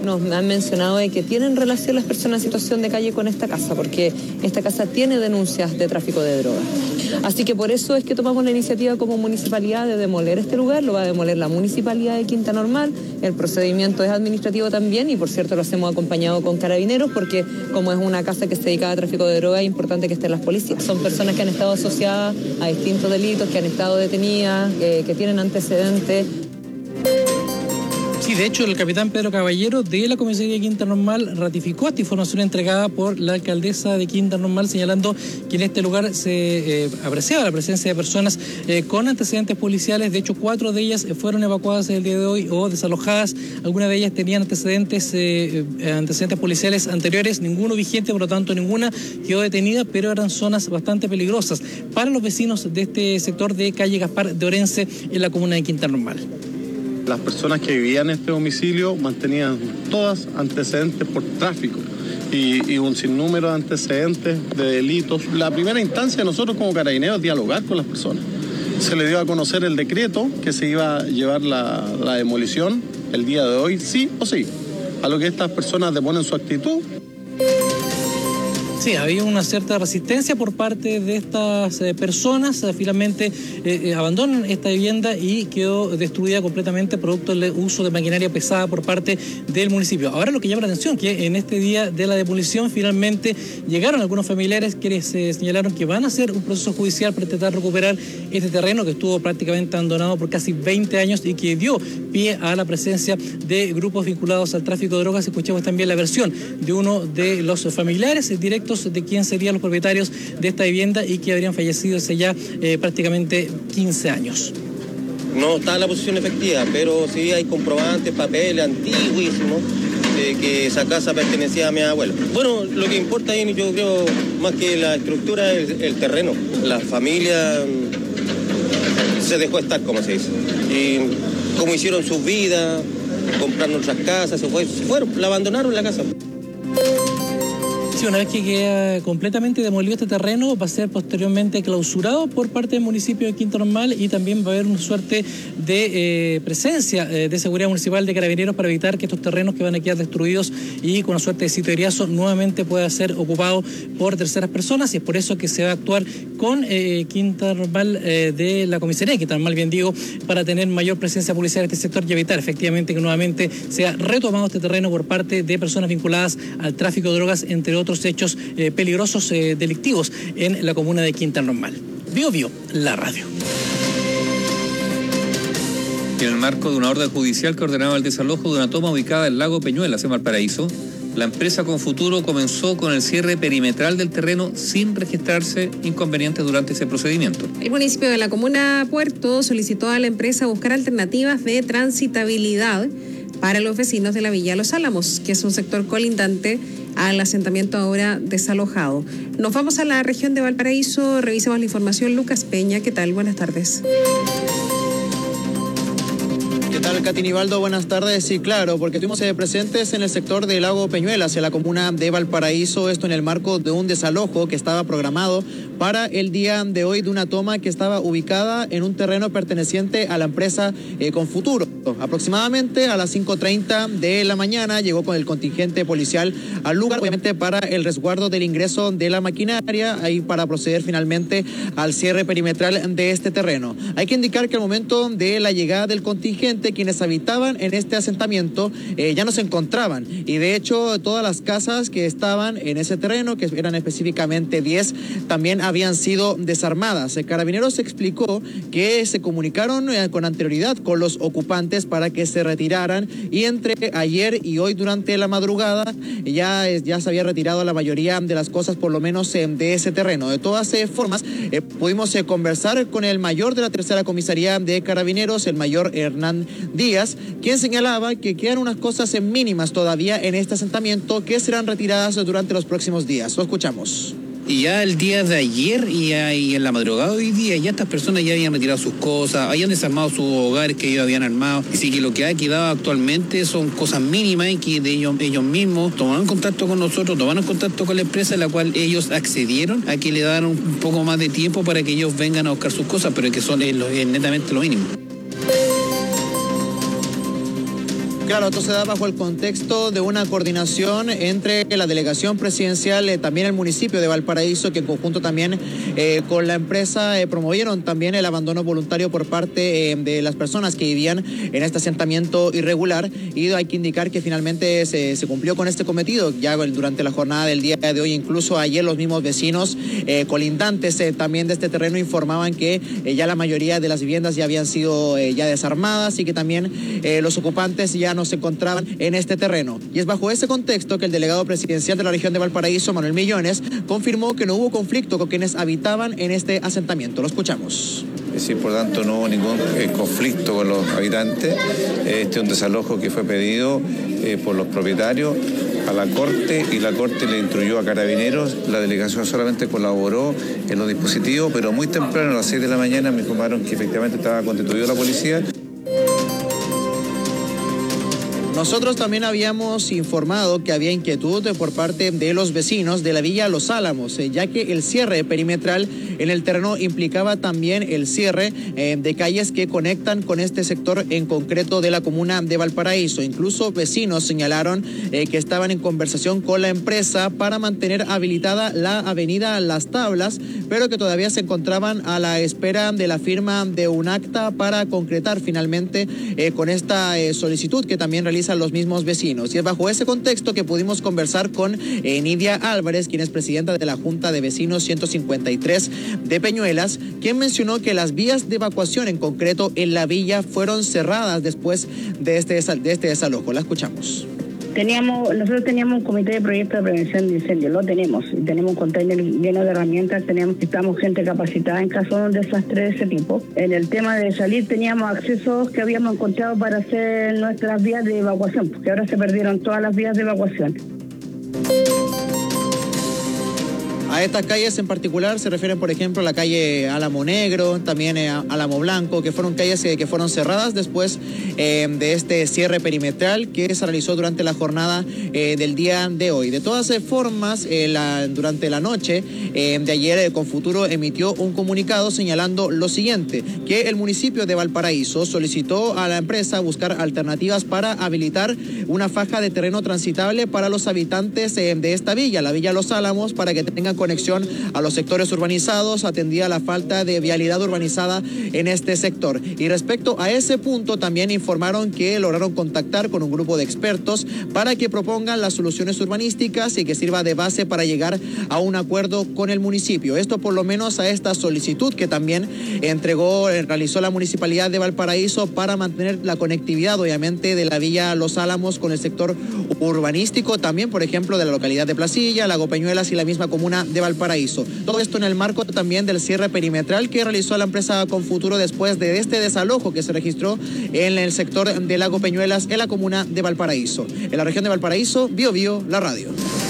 nos han mencionado de que tienen relación las personas en situación de calle con esta casa, porque esta casa tiene denuncias de tráfico de drogas. Así que por eso es que tomamos la iniciativa como municipalidad de demoler este lugar, lo va a demoler la municipalidad de Quinta Normal, el procedimiento es administrativo también y por cierto lo hacemos acompañado con carabineros porque como es una casa que se dedica a tráfico de drogas es importante que estén las policías. Son personas que han estado asociadas a distintos delitos, que han estado detenidas, eh, que tienen antecedentes. Sí, de hecho, el capitán Pedro Caballero de la Comisaría de Quinta Normal ratificó esta información entregada por la alcaldesa de Quinta Normal, señalando que en este lugar se eh, apreciaba la presencia de personas eh, con antecedentes policiales. De hecho, cuatro de ellas fueron evacuadas el día de hoy o desalojadas. Algunas de ellas tenían antecedentes, eh, antecedentes policiales anteriores, ninguno vigente, por lo tanto, ninguna quedó detenida, pero eran zonas bastante peligrosas para los vecinos de este sector de calle Gaspar de Orense en la comuna de Quinta Normal. Las personas que vivían en este domicilio mantenían todas antecedentes por tráfico y, y un sinnúmero de antecedentes de delitos. La primera instancia nosotros como carabineros es dialogar con las personas. Se le dio a conocer el decreto que se iba a llevar la, la demolición el día de hoy, sí o sí, a lo que estas personas deponen su actitud. Sí, había una cierta resistencia por parte de estas eh, personas. Eh, finalmente eh, eh, abandonan esta vivienda y quedó destruida completamente producto del uso de maquinaria pesada por parte del municipio. Ahora lo que llama la atención que en este día de la demolición finalmente llegaron algunos familiares que se señalaron que van a hacer un proceso judicial para intentar recuperar este terreno que estuvo prácticamente abandonado por casi veinte años y que dio pie a la presencia de grupos vinculados al tráfico de drogas. Escuchamos también la versión de uno de los familiares directos de quién serían los propietarios de esta vivienda y que habrían fallecido hace ya eh, prácticamente quince años. No está la posición efectiva, pero sí hay comprobantes, papeles antiguísimos de que esa casa pertenecía a mi abuelo. Bueno, lo que importa ahí, yo creo, más que la estructura, es el terreno. La familia se dejó estar, como se dice. Y como hicieron sus vidas, compraron otras casas, se, fue, se fueron, la abandonaron la casa. Sí, una vez que queda completamente demolido este terreno, va a ser posteriormente clausurado por parte del municipio de Quinta Normal y también va a haber una suerte de eh, presencia eh, de seguridad municipal de carabineros para evitar que estos terrenos que van a quedar destruidos y con una suerte de sitio de Iriazo nuevamente pueda ser ocupado por terceras personas, y es por eso que se va a actuar con eh, Quinta Normal eh, de la comisaría, Quinta Normal, bien digo, para tener mayor presencia policial en este sector y evitar efectivamente que nuevamente sea retomado este terreno por parte de personas vinculadas al tráfico de drogas, entre otros hechos eh, peligrosos eh, delictivos en la comuna de Quinta Normal. Bio Bio, la radio. En el marco de una orden judicial que ordenaba el desalojo de una toma ubicada en Lago Peñuelas, en Valparaíso, la empresa Confuturo comenzó con el cierre perimetral del terreno sin registrarse inconvenientes durante ese procedimiento. El municipio de la comuna Puerto solicitó a la empresa buscar alternativas de transitabilidad para los vecinos de la Villa Los Álamos, que es un sector colindante al asentamiento ahora desalojado. Nos vamos a la región de Valparaíso, revisamos la información. Lucas Peña, ¿qué tal? Buenas tardes. ¿Qué tal, Katy Nivaldo? Buenas tardes. Sí, claro, porque estuvimos eh, presentes en el sector del Lago Peñuelas, en la comuna de Valparaíso, esto en el marco de un desalojo que estaba programado para el día de hoy de una toma que estaba ubicada en un terreno perteneciente a la empresa eh, Confuturo. Aproximadamente a las cinco treinta de la mañana llegó con el contingente policial al lugar, obviamente para el resguardo del ingreso de la maquinaria, ahí para proceder finalmente al cierre perimetral de este terreno. Hay que indicar que al momento de la llegada del contingente, quienes habitaban en este asentamiento eh, ya no se encontraban, y de hecho todas las casas que estaban en ese terreno, que eran específicamente diez, también habían sido desarmadas. El Carabineros explicó que se comunicaron eh, con anterioridad con los ocupantes para que se retiraran, y entre ayer y hoy durante la madrugada ya, ya se había retirado la mayoría de las cosas, por lo menos eh, de ese terreno. De todas eh, formas, eh, pudimos eh, conversar con el mayor de la tercera comisaría de Carabineros, el mayor Hernán Díaz, quien señalaba que quedan unas cosas eh, mínimas todavía en este asentamiento que serán retiradas durante los próximos días. Lo escuchamos. Y ya el día de ayer y, ya, y en la madrugada de hoy día, ya estas personas ya habían retirado sus cosas, habían desarmado sus hogares que ellos habían armado. Así que lo que ha quedado actualmente son cosas mínimas y que de ellos, ellos mismos tomaron contacto con nosotros, tomaron contacto con la empresa, en la cual ellos accedieron a que le daran un poco más de tiempo para que ellos vengan a buscar sus cosas, pero que son es, es netamente lo mínimo. Claro, esto se da bajo el contexto de una coordinación entre la delegación presidencial, eh, también el municipio de Valparaíso, que en conjunto también eh, con la empresa eh, promovieron también el abandono voluntario por parte eh, de las personas que vivían en este asentamiento irregular, y hay que indicar que finalmente se, se cumplió con este cometido ya durante la jornada del día de hoy. Incluso ayer los mismos vecinos eh, colindantes eh, también de este terreno informaban que eh, ya la mayoría de las viviendas ya habían sido eh, ya desarmadas y que también eh, los ocupantes ya no se encontraban en este terreno. Y es bajo ese contexto que el delegado presidencial de la región de Valparaíso, Manuel Millones, confirmó que no hubo conflicto con quienes habitaban en este asentamiento. Lo escuchamos. Es decir, por tanto, no hubo ningún eh, conflicto con los habitantes. Este es un desalojo que fue pedido eh, por los propietarios a la Corte, y la Corte le instruyó a Carabineros. La delegación solamente colaboró en los dispositivos, pero muy temprano, a las seis de la mañana, me informaron que efectivamente estaba constituida la policía. Nosotros también habíamos informado que había inquietud por parte de los vecinos de la Villa Los Álamos, eh, ya que el cierre perimetral en el terreno implicaba también el cierre eh, de calles que conectan con este sector en concreto de la comuna de Valparaíso. Incluso vecinos señalaron eh, que estaban en conversación con la empresa para mantener habilitada la avenida Las Tablas, pero que todavía se encontraban a la espera de la firma de un acta para concretar finalmente eh, con esta eh, solicitud que también realiza los mismos vecinos. Y es bajo ese contexto que pudimos conversar con eh, Nidia Álvarez, quien es presidenta de la Junta de Vecinos ciento cincuenta y tres de Peñuelas, quien mencionó que las vías de evacuación en concreto en la villa fueron cerradas después de este, de este desalojo. La escuchamos. Teníamos, nosotros teníamos un comité de proyecto de prevención de incendios, lo tenemos, y tenemos un container lleno de herramientas, tenemos, estamos gente capacitada en caso de un desastre de ese tipo. En el tema de salir teníamos accesos que habíamos encontrado para hacer nuestras vías de evacuación, porque ahora se perdieron todas las vías de evacuación. A estas calles en particular se refieren, por ejemplo, a la calle Álamo Negro, también a Álamo Blanco, que fueron calles que fueron cerradas después eh, de este cierre perimetral que se realizó durante la jornada eh, del día de hoy. De todas formas, eh, la, durante la noche eh, de ayer, eh, Confuturo emitió un comunicado señalando lo siguiente, que el municipio de Valparaíso solicitó a la empresa buscar alternativas para habilitar una faja de terreno transitable para los habitantes eh, de esta villa, la Villa Los Álamos, para que tengan conexión a los sectores urbanizados, atendía la falta de vialidad urbanizada en este sector. Y respecto a ese punto, también informaron que lograron contactar con un grupo de expertos para que propongan las soluciones urbanísticas y que sirva de base para llegar a un acuerdo con el municipio. Esto por lo menos a esta solicitud que también entregó, realizó la Municipalidad de Valparaíso para mantener la conectividad, obviamente, de la Villa Los Álamos con el sector urbanístico, también, por ejemplo, de la localidad de Placilla, Lago Peñuelas y la misma comuna de Valparaíso. Todo esto en el marco también del cierre perimetral que realizó la empresa Confuturo después de este desalojo que se registró en el sector de Lago Peñuelas en la comuna de Valparaíso. En la región de Valparaíso, Bio Bio, la radio.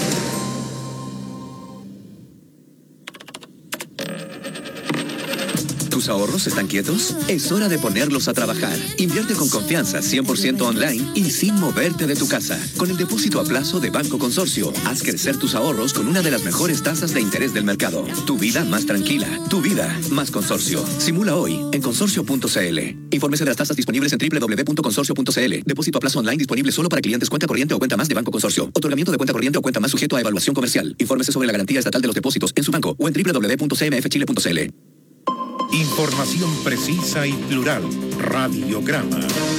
¿Tus ahorros están quietos? Es hora de ponerlos a trabajar. Invierte con confianza, cien por ciento online y sin moverte de tu casa. Con el depósito a plazo de Banco Consorcio, haz crecer tus ahorros con una de las mejores tasas de interés del mercado. Tu vida más tranquila. Tu vida más Consorcio. Simula hoy en consorcio punto c l. Infórmese de las tasas disponibles en doble u doble u doble u punto consorcio punto c l. Depósito a plazo online disponible solo para clientes cuenta corriente o cuenta más de Banco Consorcio. Otorgamiento de cuenta corriente o cuenta más sujeto a evaluación comercial. Infórmese sobre la garantía estatal de los depósitos en su banco o en doble u doble u doble u punto c m f chile punto c l. Información precisa y plural. Radiograma.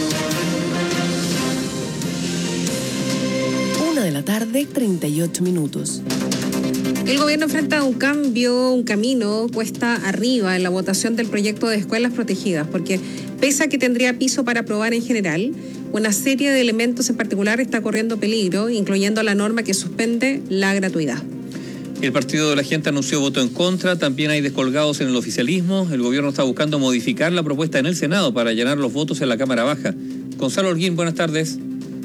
Una de la tarde, treinta y ocho minutos. El gobierno enfrenta un cambio, un camino cuesta arriba en la votación del proyecto de escuelas protegidas, porque pese a que tendría piso para aprobar en general, una serie de elementos en particular está corriendo peligro, incluyendo la norma que suspende la gratuidad. El Partido de la Gente anunció voto en contra, también hay descolgados en el oficialismo. El gobierno está buscando modificar la propuesta en el Senado para llenar los votos en la Cámara Baja. Gonzalo Holguín, buenas tardes.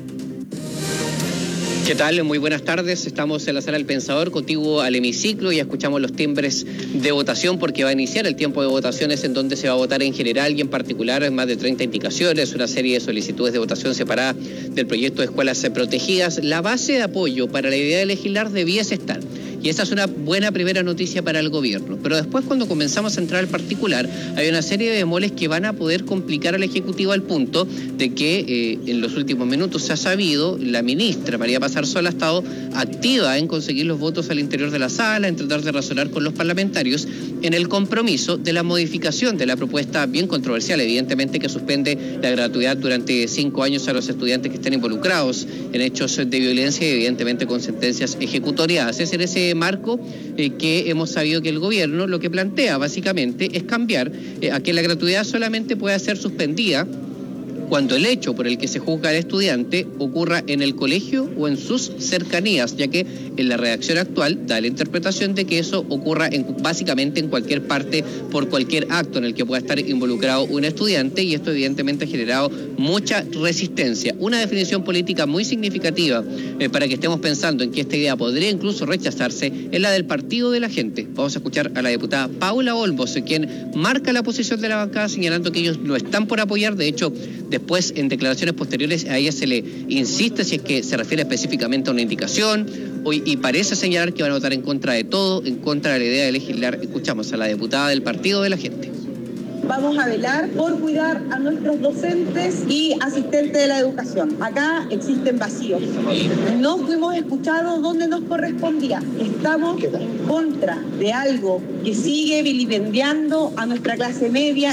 ¿Qué tal? Muy buenas tardes. Estamos en la Sala del Pensador, contiguo al hemiciclo, y escuchamos los timbres de votación porque va a iniciar el tiempo de votaciones en donde se va a votar en general y en particular más de treinta indicaciones, una serie de solicitudes de votación separada del proyecto de escuelas protegidas. La base de apoyo para la idea de legislar debiese estar Y esa es una buena primera noticia para el gobierno. Pero después, cuando comenzamos a entrar al particular, hay una serie de bemoles que van a poder complicar al Ejecutivo al punto de que eh, en los últimos minutos se ha sabido, la ministra María Paz Arzola ha estado activa en conseguir los votos al interior de la sala, en tratar de razonar con los parlamentarios en el compromiso de la modificación de la propuesta bien controversial, evidentemente, que suspende la gratuidad durante cinco años a los estudiantes que estén involucrados en hechos de violencia y evidentemente con sentencias ejecutoriadas. Es en ese marco eh, que hemos sabido que el gobierno lo que plantea básicamente es cambiar eh, a que la gratuidad solamente pueda ser suspendida cuando el hecho por el que se juzga al estudiante ocurra en el colegio o en sus cercanías, ya que en la redacción actual da la interpretación de que eso ocurra en, básicamente en cualquier parte, por cualquier acto en el que pueda estar involucrado un estudiante, y esto evidentemente ha generado mucha resistencia. Una definición política muy significativa eh, para que estemos pensando en que esta idea podría incluso rechazarse es la del Partido de la Gente. Vamos a escuchar a la diputada Paula Olmos, quien marca la posición de la bancada señalando que ellos no están por apoyar. De hecho, después en declaraciones posteriores a ella se le insiste si es que se refiere específicamente a una indicación y parece señalar que van a votar en contra de todo, en contra de la idea de legislar. Escuchamos a la diputada del Partido de la Gente. Vamos a velar por cuidar a nuestros docentes y asistentes de la educación. Acá existen vacíos. No fuimos escuchados donde nos correspondía. Estamos en contra de algo que sigue vilipendiando a nuestra clase media.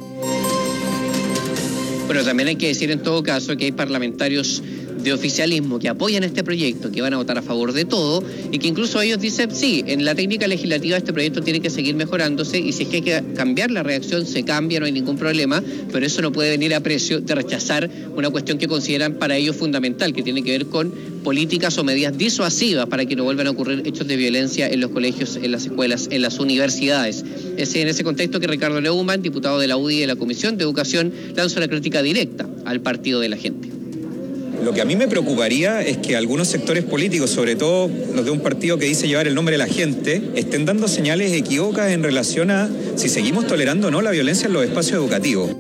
Bueno, también hay que decir en todo caso que hay parlamentarios de oficialismo que apoyan este proyecto, que van a votar a favor de todo y que incluso ellos dicen, sí, en la técnica legislativa este proyecto tiene que seguir mejorándose y si es que hay que cambiar la redacción, se cambia, no hay ningún problema, pero eso no puede venir a precio de rechazar una cuestión que consideran para ellos fundamental, que tiene que ver con políticas o medidas disuasivas para que no vuelvan a ocurrir hechos de violencia en los colegios, en las escuelas, en las universidades. Es en ese contexto que Ricardo Neumann, diputado de la U D I y de la Comisión de Educación, lanza una crítica directa al Partido de la Gente. Lo que a mí me preocuparía es que algunos sectores políticos, sobre todo los de un partido que dice llevar el nombre de la gente, estén dando señales equívocas en relación a si seguimos tolerando o no la violencia en los espacios educativos.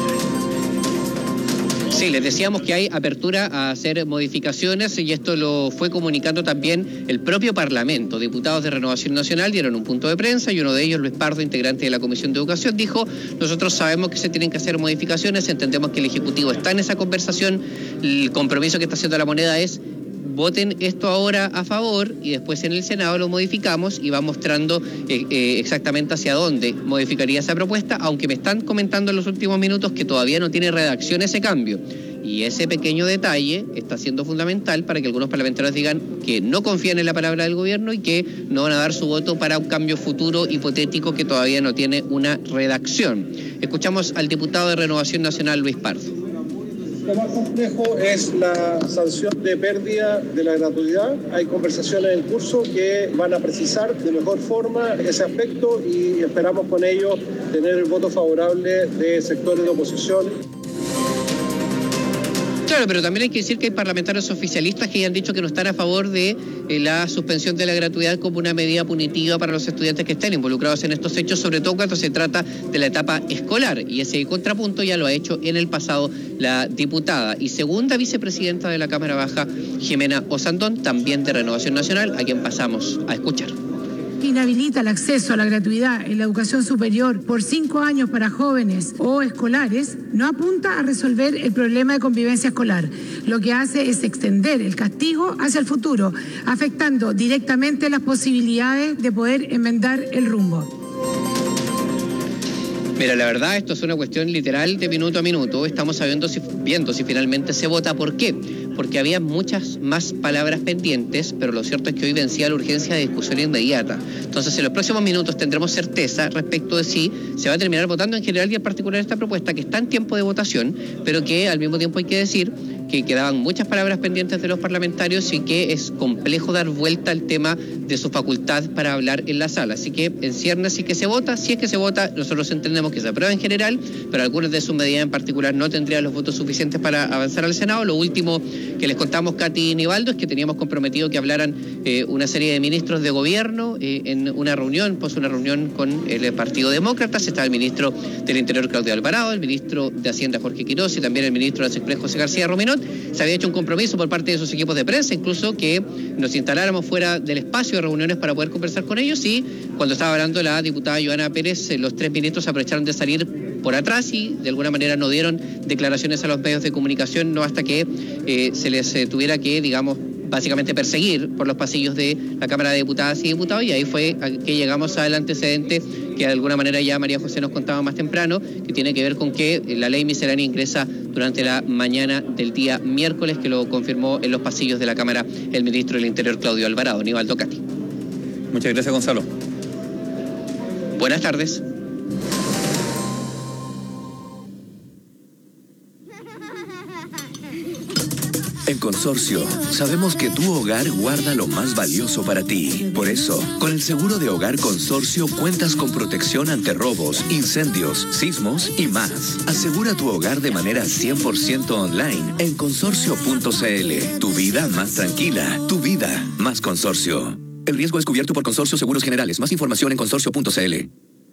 Sí, les decíamos que hay apertura a hacer modificaciones y esto lo fue comunicando también el propio Parlamento. Diputados de Renovación Nacional dieron un punto de prensa y uno de ellos, Luis Pardo, integrante de la Comisión de Educación, dijo: nosotros sabemos que se tienen que hacer modificaciones, entendemos que el Ejecutivo está en esa conversación, el compromiso que está haciendo la moneda es voten esto ahora a favor y después en el Senado lo modificamos y va mostrando eh, eh, exactamente hacia dónde modificaría esa propuesta, aunque me están comentando en los últimos minutos que todavía no tiene redacción ese cambio. Y ese pequeño detalle está siendo fundamental para que algunos parlamentarios digan que no confían en la palabra del gobierno y que no van a dar su voto para un cambio futuro hipotético que todavía no tiene una redacción. Escuchamos al diputado de Renovación Nacional, Luis Pardo. Lo más complejo es la sanción de pérdida de la gratuidad. Hay conversaciones en curso que van a precisar de mejor forma ese aspecto y esperamos con ello tener el voto favorable de sectores de oposición. Claro, pero también hay que decir que hay parlamentarios oficialistas que ya han dicho que no están a favor de eh, la suspensión de la gratuidad como una medida punitiva para los estudiantes que estén involucrados en estos hechos, sobre todo cuando se trata de la etapa escolar. Y ese contrapunto ya lo ha hecho en el pasado la diputada y segunda vicepresidenta de la Cámara Baja, Jimena Osandón, también de Renovación Nacional, a quien pasamos a escuchar. Inhabilita el acceso a la gratuidad en la educación superior por cinco años para jóvenes o escolares, no apunta a resolver el problema de convivencia escolar. Lo que hace es extender el castigo hacia el futuro, afectando directamente las posibilidades de poder enmendar el rumbo. Mira, la verdad, esto es una cuestión literal de minuto a minuto. Estamos sabiendo si, viendo si finalmente se vota. ¿Por qué? Porque había muchas más palabras pendientes, pero lo cierto es que hoy vencía la urgencia de discusión inmediata. Entonces, en los próximos minutos tendremos certeza respecto de si se va a terminar votando en general y en particular esta propuesta, que está en tiempo de votación, pero que al mismo tiempo hay que decir que quedaban muchas palabras pendientes de los parlamentarios y que es complejo dar vuelta al tema de su facultad para hablar en la sala. Así que en ciernes sí que se vota, si es que se vota, nosotros entendemos que se aprueba en general, pero algunas de sus medidas en particular no tendrían los votos suficientes para avanzar al Senado. Lo último que les contamos, Katy y Nivaldo, es que teníamos comprometido que hablaran eh, una serie de ministros de gobierno eh, en una reunión, pues una reunión con el Partido Demócrata. Estaba el ministro del Interior, Claudio Alvarado, el ministro de Hacienda, Jorge Quiroz, y también el ministro de las Express, José García Rominot. Se había hecho un compromiso por parte de sus equipos de prensa, incluso que nos instaláramos fuera del espacio de reuniones para poder conversar con ellos, y cuando estaba hablando la diputada Joana Pérez, eh, los tres ministros aprovecharon de salir por atrás y de alguna manera no dieron declaraciones a los medios de comunicación, no hasta que eh, se les eh, tuviera que, digamos, básicamente perseguir por los pasillos de la Cámara de Diputadas y Diputados, y ahí fue que llegamos al antecedente que de alguna manera ya María José nos contaba más temprano, que tiene que ver con que la ley miscelánea ingresa durante la mañana del día miércoles, que lo confirmó en los pasillos de la Cámara el ministro del Interior, Claudio Alvarado. Nivaldo, Katy. Muchas gracias, Gonzalo. Buenas tardes. En Consorcio, sabemos que tu hogar guarda lo más valioso para ti. Por eso, con el seguro de hogar Consorcio cuentas con protección ante robos, incendios, sismos y más. Asegura tu hogar de manera cien por ciento online en consorcio punto c l. Tu vida más tranquila, tu vida más Consorcio. El riesgo es cubierto por Consorcio Seguros Generales. Más información en consorcio punto c l.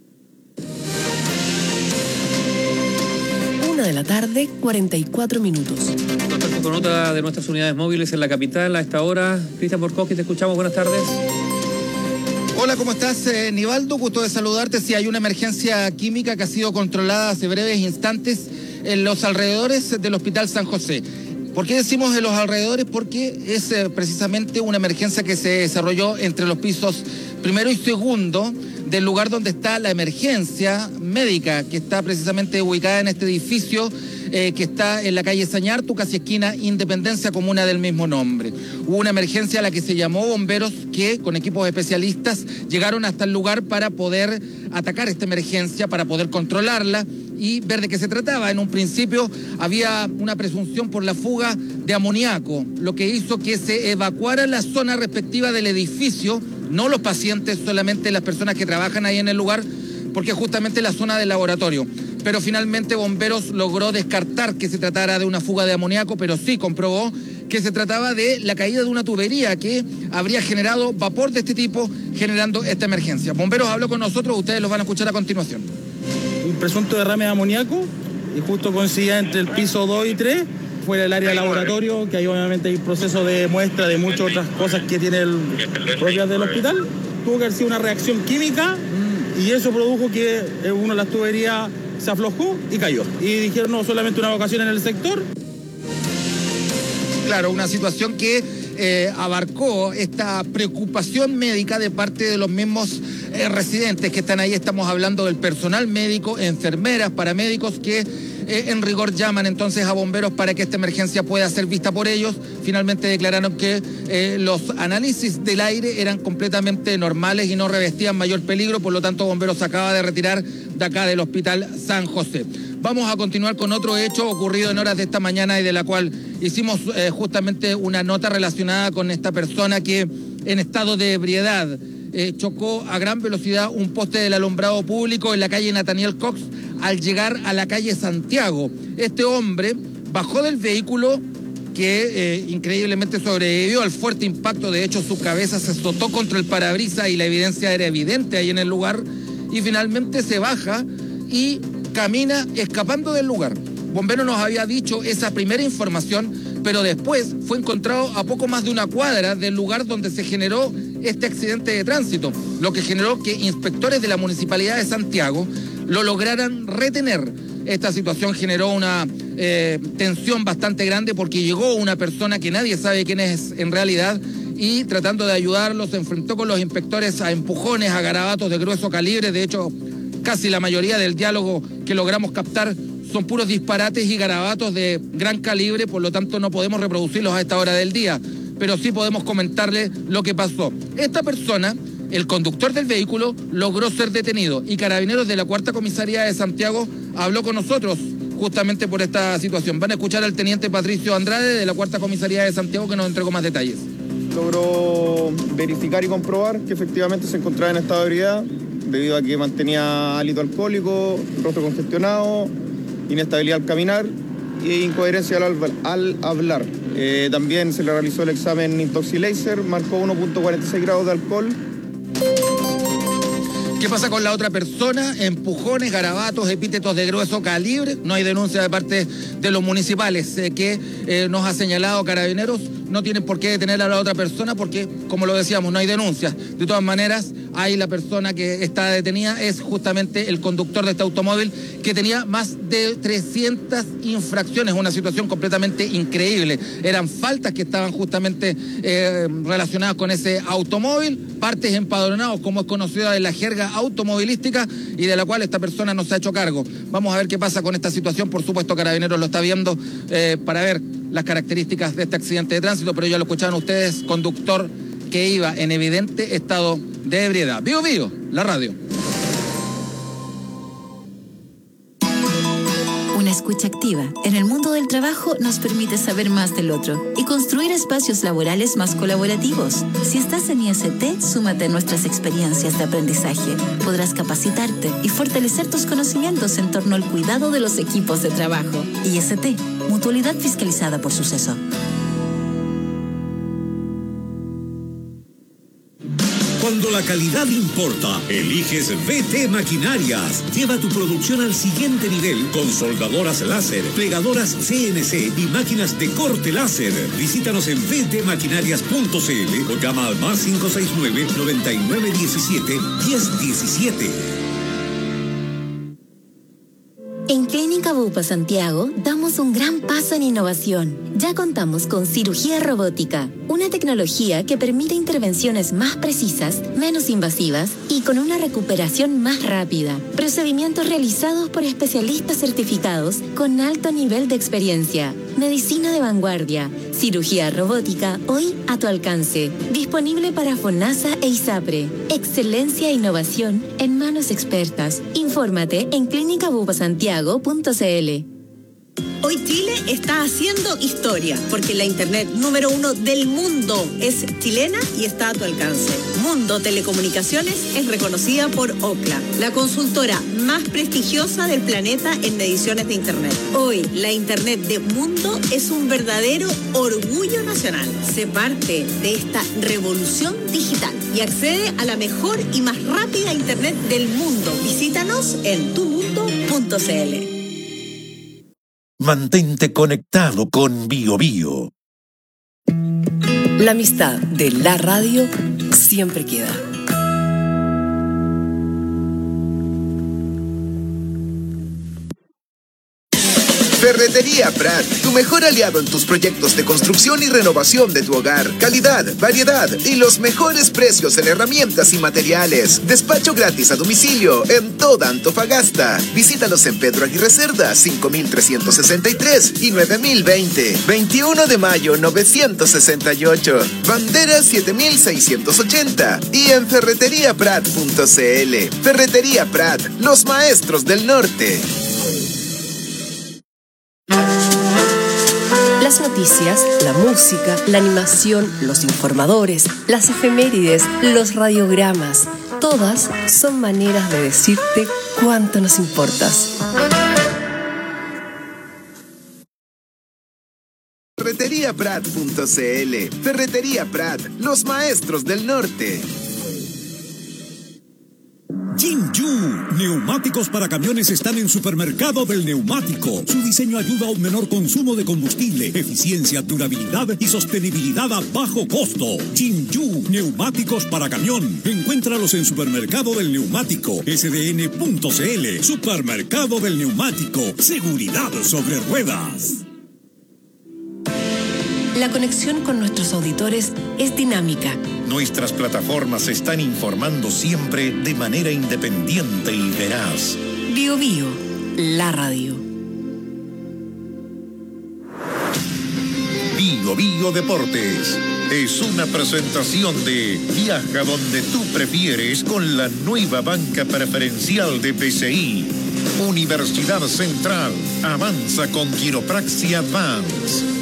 Una de la tarde, cuarenta y cuatro minutos. Con otra de nuestras unidades móviles en la capital a esta hora. Cristian Borkowski, te escuchamos. Buenas tardes. Hola, ¿cómo estás, eh, Nivaldo? Gusto de saludarte. Sí, hay una emergencia química que ha sido controlada hace breves instantes en los alrededores del Hospital San José. ¿Por qué decimos en los alrededores? Porque es eh, precisamente una emergencia que se desarrolló entre los pisos primero y segundo del lugar donde está la emergencia médica, que está precisamente ubicada en este edificio eh, que está en la calle Sañartu, casi esquina Independencia, comuna del mismo nombre. Hubo una emergencia a la que se llamó bomberos, que con equipos especialistas llegaron hasta el lugar para poder atacar esta emergencia, para poder controlarla y ver de qué se trataba. En un principio había una presunción por la fuga de amoníaco, lo que hizo que se evacuara la zona respectiva del edificio, no los pacientes, solamente las personas que trabajan ahí en el lugar, porque justamente la zona del laboratorio. Pero finalmente Bomberos logró descartar que se tratara de una fuga de amoníaco, pero sí comprobó que se trataba de la caída de una tubería que habría generado vapor de este tipo, generando esta emergencia. Bomberos habló con nosotros, ustedes los van a escuchar a continuación. Un presunto derrame de amoníaco, y justo coincidía entre el piso dos y tres, fuera del área de laboratorio, que ahí obviamente hay proceso de muestra de muchas otras cosas que tiene el propias del hospital. Tuvo que haber sido una reacción química y eso produjo que una de las tuberías se aflojó y cayó. Y dijeron no, solamente una evacuación en el sector. Claro, una situación que eh, abarcó esta preocupación médica de parte de los mismos eh, residentes que están ahí. Estamos hablando del personal médico, enfermeras, paramédicos que eh, en rigor llaman entonces a bomberos para que esta emergencia pueda ser vista por ellos. Finalmente declararon que eh, los análisis del aire eran completamente normales y no revestían mayor peligro, por lo tanto bomberos se acaba de retirar de acá del Hospital San José. Vamos a continuar con otro hecho ocurrido en horas de esta mañana y de la cual hicimos eh, justamente una nota relacionada con esta persona que en estado de ebriedad eh, chocó a gran velocidad un poste del alumbrado público en la calle Nathaniel Cox al llegar a la calle Santiago. Este hombre bajó del vehículo que eh, increíblemente sobrevivió al fuerte impacto. De hecho, su cabeza se azotó contra el parabrisas y la evidencia era evidente ahí en el lugar, y finalmente se baja y camina escapando del lugar. Bombero nos había dicho esa primera información, pero después fue encontrado a poco más de una cuadra del lugar donde se generó este accidente de tránsito, lo que generó que inspectores de la Municipalidad de Santiago lo lograran retener. Esta situación generó una eh, tensión bastante grande porque llegó una persona que nadie sabe quién es en realidad, y tratando de ayudarlos se enfrentó con los inspectores a empujones, a garabatos de grueso calibre. De hecho, casi la mayoría del diálogo que logramos captar son puros disparates y garabatos de gran calibre, por lo tanto no podemos reproducirlos a esta hora del día, pero sí podemos comentarles lo que pasó. Esta persona, el conductor del vehículo, logró ser detenido y Carabineros de la Cuarta Comisaría de Santiago habló con nosotros justamente por esta situación. Van a escuchar al teniente Patricio Andrade de la Cuarta Comisaría de Santiago, que nos entregó más detalles. Logró verificar y comprobar que efectivamente se encontraba en estado de ebriedad, debido a que mantenía hálito alcohólico, rostro congestionado, inestabilidad al caminar e incoherencia al, al hablar. Eh, también se le realizó el examen Intoxilaser, marcó uno punto cuarenta y seis grados de alcohol. ¿Qué pasa con la otra persona? Empujones, garabatos, epítetos de grueso calibre. No hay denuncia de parte de los municipales eh, que eh, nos ha señalado Carabineros. No tienen por qué detener a la otra persona porque, como lo decíamos, no hay denuncia. De todas maneras, ahí la persona que está detenida es justamente el conductor de este automóvil que tenía más de trescientas infracciones, una situación completamente increíble. Eran faltas que estaban justamente eh, relacionadas con ese automóvil, partes empadronados, como es conocida en la jerga automovilística, y de la cual esta persona no se ha hecho cargo. Vamos a ver qué pasa con esta situación. Por supuesto, Carabineros lo está viendo eh, para ver las características de este accidente de tránsito, pero ya lo escucharon ustedes, conductor que iba en evidente estado de ebriedad. Vivo, vivo, la radio. Una escucha activa en el mundo del trabajo nos permite saber más del otro y construir espacios laborales más colaborativos. Si estás en I S T, súmate a nuestras experiencias de aprendizaje. Podrás capacitarte y fortalecer tus conocimientos en torno al cuidado de los equipos de trabajo. I S T, mutualidad fiscalizada por Suceso. Cuando la calidad importa, eliges V T Maquinarias. Lleva tu producción al siguiente nivel con soldadoras láser, plegadoras C N C y máquinas de corte láser. Visítanos en v t maquinarias punto c l o llama al más cinco seis nueve, noventa y nueve diecisiete, diez diecisiete. En Clínica Bupa Santiago damos un gran paso en innovación. Ya contamos con cirugía robótica, una tecnología que permite intervenciones más precisas, menos invasivas y con una recuperación más rápida. Procedimientos realizados por especialistas certificados con alto nivel de experiencia. Medicina de vanguardia, cirugía robótica hoy a tu alcance. Disponible para FONASA e ISAPRE. Excelencia e innovación en manos expertas. Infórmate en clínica bupa santiago punto c l. Hoy Chile está haciendo historia, porque la internet número uno del mundo es chilena y está a tu alcance. Mundo Telecomunicaciones es reconocida por Ookla, la consultora más prestigiosa del planeta en mediciones de internet. Hoy, la internet de Mundo es un verdadero orgullo nacional. Sé parte de esta revolución digital y accede a la mejor y más rápida internet del mundo. Visítanos en tu mundo punto c l. Mantente conectado con Bio Bio. La amistad de la radio siempre queda. Ferretería Prat, tu mejor aliado en tus proyectos de construcción y renovación de tu hogar. Calidad, variedad y los mejores precios en herramientas y materiales. Despacho gratis a domicilio en toda Antofagasta. Visítalos en Pedro Aguirre Cerda, cinco mil trescientos sesenta y tres y nueve mil veinte. veintiuno de mayo novecientos sesenta y ocho. Bandera siete mil seiscientos ochenta. Y en ferretería prat punto c l. Ferretería Prat, los maestros del norte. Las noticias, la música, la animación, los informadores, las efemérides, los radiogramas, todas son maneras de decirte cuánto nos importas. ferretería prat punto c l. Ferretería Prat, los maestros del norte. Jinju, neumáticos para camiones están en Supermercado del Neumático. Su diseño ayuda a un menor consumo de combustible, eficiencia, durabilidad y sostenibilidad a bajo costo. Jinju, neumáticos para camión. Encuéntralos en Supermercado del Neumático, s d n punto c l. Supermercado del Neumático, seguridad sobre ruedas. La conexión con nuestros auditores es dinámica. Nuestras plataformas se están informando siempre de manera independiente y veraz. Bio Bio, la radio. Bio Bio Deportes es una presentación de Viaja donde tú prefieres con la nueva banca preferencial de B C I. Universidad Central avanza con Quiropraxia Advance.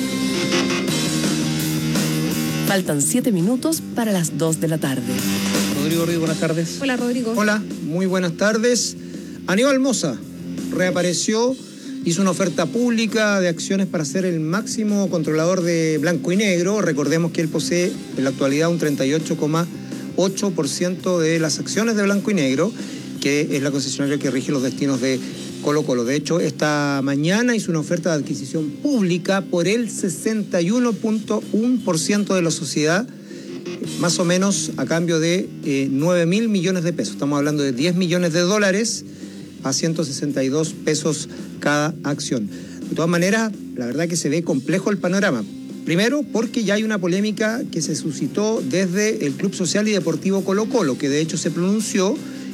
Faltan siete minutos para las dos de la tarde. Rodrigo Ruiz, buenas tardes. Hola, Rodrigo. Hola, muy buenas tardes. Aníbal Mosa reapareció hizo una oferta pública de acciones para ser el máximo controlador de Blanco y Negro. Recordemos que él posee en la actualidad un treinta y ocho coma ocho por ciento de las acciones de Blanco y Negro, que es la concesionaria que rige los destinos de Colo Colo. De hecho, esta mañana hizo una oferta de adquisición pública por el sesenta y uno punto uno por ciento de la sociedad, más o menos a cambio de eh, nueve mil millones de pesos. Estamos hablando de diez millones de dólares a ciento sesenta y dos pesos cada acción. De todas maneras, la verdad que se ve complejo el panorama. Primero, porque ya hay una polémica que se suscitó desde el Club Social y Deportivo Colo Colo, que de hecho se pronunció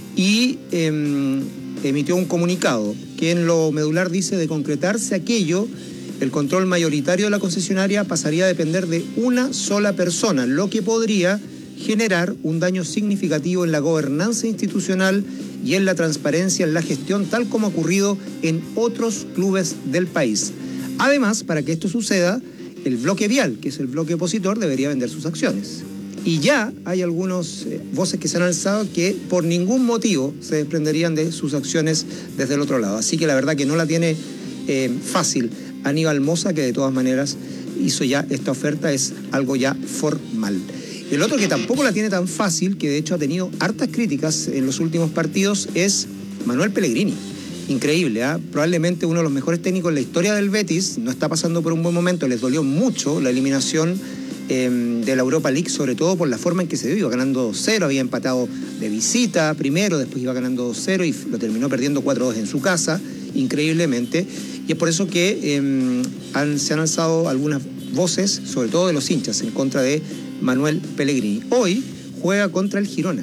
y eh, emitió un comunicado que en lo medular dice: de concretarse aquello, el control mayoritario de la concesionaria pasaría a depender de una sola persona, lo que podría generar un daño significativo en la gobernanza institucional y en la transparencia en la gestión, tal como ha ocurrido en otros clubes del país. Además, para que esto suceda, el bloque vial, que es el bloque opositor, debería vender sus acciones. Y ya hay algunas eh, voces que se han alzado que por ningún motivo se desprenderían de sus acciones desde el otro lado. Así que la verdad que no la tiene eh, fácil Aníbal Mosa, que de todas maneras hizo ya esta oferta, es algo ya formal. El otro que tampoco la tiene tan fácil, que de hecho ha tenido hartas críticas en los últimos partidos, es Manuel Pellegrini. Increíble, ¿eh? Probablemente uno de los mejores técnicos en la historia del Betis, no está pasando por un buen momento, les dolió mucho la eliminación eh, de la Europa League, sobre todo por la forma en que se dio. Iba ganando dos cero, había empatado de visita primero, después iba ganando dos cero y lo terminó perdiendo cuatro dos en su casa, increíblemente. Y es por eso que eh, han, se han alzado algunas voces, sobre todo de los hinchas, en contra de Manuel Pellegrini. Hoy juega contra el Girona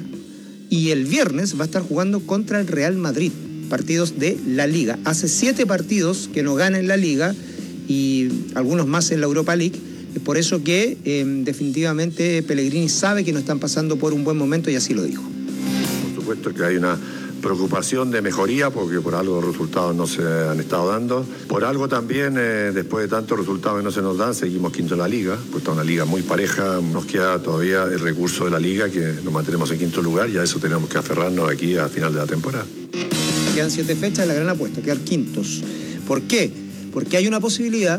y el viernes va a estar jugando contra el Real Madrid, partidos de la Liga. Hace siete partidos que no gana en la Liga y algunos más en la Europa League. Es por eso que eh, definitivamente Pellegrini sabe que no están pasando por un buen momento y así lo dijo. Por supuesto que hay una preocupación de mejoría porque por algo los resultados no se han estado dando. Por algo también, eh, después de tantos resultados que no se nos dan, seguimos quinto en la Liga, pues está una liga muy pareja. Nos queda todavía el recurso de la Liga, que nos mantenemos en quinto lugar, y a eso tenemos que aferrarnos aquí al final de la temporada. Quedan siete fechas, la gran apuesta, quedar quintos. ¿Por qué? Porque hay una posibilidad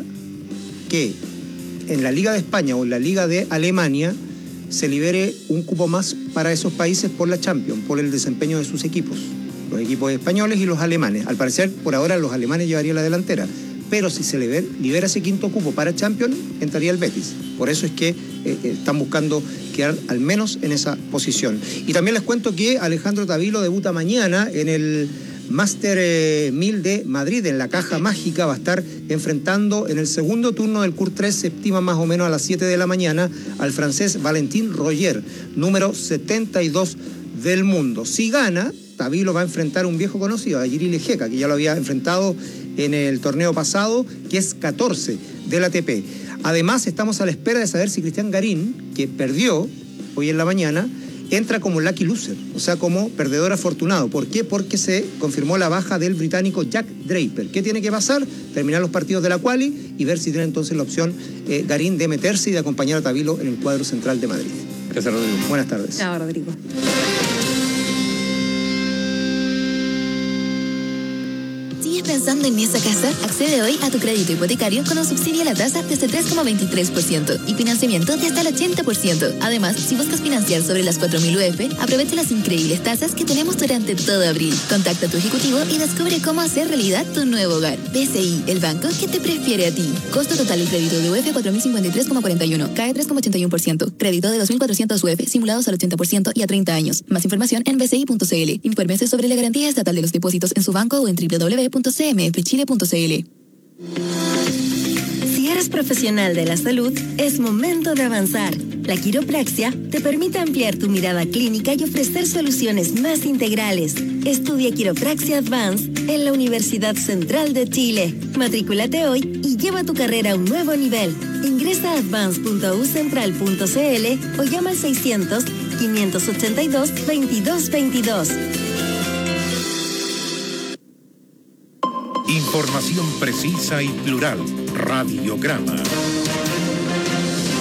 que en la Liga de España o en la Liga de Alemania se libere un cupo más para esos países por la Champions, por el desempeño de sus equipos, los equipos españoles y los alemanes. Al parecer, por ahora, los alemanes llevarían la delantera, pero si se libera ese quinto cupo para Champions, entraría el Betis. Por eso es que eh, están buscando quedar al menos en esa posición. Y también les cuento que Alejandro Tavilo debuta mañana en el Master eh, mil de Madrid, en la Caja Mágica. Va a estar enfrentando en el segundo turno del C U R tres, se estima más o menos a las siete de la mañana, al francés Valentin Roger, número setenta y dos del mundo. Si gana, Tavilo va a enfrentar a un viejo conocido, a Jirili Jeca, que ya lo había enfrentado en el torneo pasado, que es catorce del A T P. Además, estamos a la espera de saber si Cristian Garín, que perdió hoy en la mañana, entra como lucky loser, o sea, como perdedor afortunado. ¿Por qué? Porque se confirmó la baja del británico Jack Draper. ¿Qué tiene que pasar? Terminar los partidos de la quali y ver si tiene entonces la opción eh, Garín de meterse y de acompañar a Tavilo en el cuadro central de Madrid. Gracias, Rodrigo. Buenas tardes. Chao, Rodrigo. Pensando en esa casa, accede hoy a tu crédito hipotecario con un subsidio a la tasa desde tres coma veintitrés por ciento y financiamiento de hasta el ochenta por ciento. Además, si buscas financiar sobre las cuatro mil U F, aprovecha las increíbles tasas que tenemos durante todo abril. Contacta a tu ejecutivo y descubre cómo hacer realidad tu nuevo hogar. B C I, el banco que te prefiere a ti. Costo total del crédito de U F cuatro mil cincuenta y tres coma cuarenta y uno, C A E tres coma ochenta y uno por ciento. Crédito de dos mil cuatrocientos U F simulados al ochenta por ciento y a treinta años. Más información en b c i punto c l. Infórmese sobre la garantía estatal de los depósitos en su banco o en w w w punto c m f chile punto c l. Si eres profesional de la salud, es momento de avanzar. La quiropraxia te permite ampliar tu mirada clínica y ofrecer soluciones más integrales. Estudia Quiropraxia Advance en la Universidad Central de Chile. Matrículate hoy y lleva tu carrera a un nuevo nivel. Ingresa a advance punto u central punto c l o llama al seiscientos, quinientos ochenta y dos, veintidós veintidós. Información precisa y plural. Radiograma.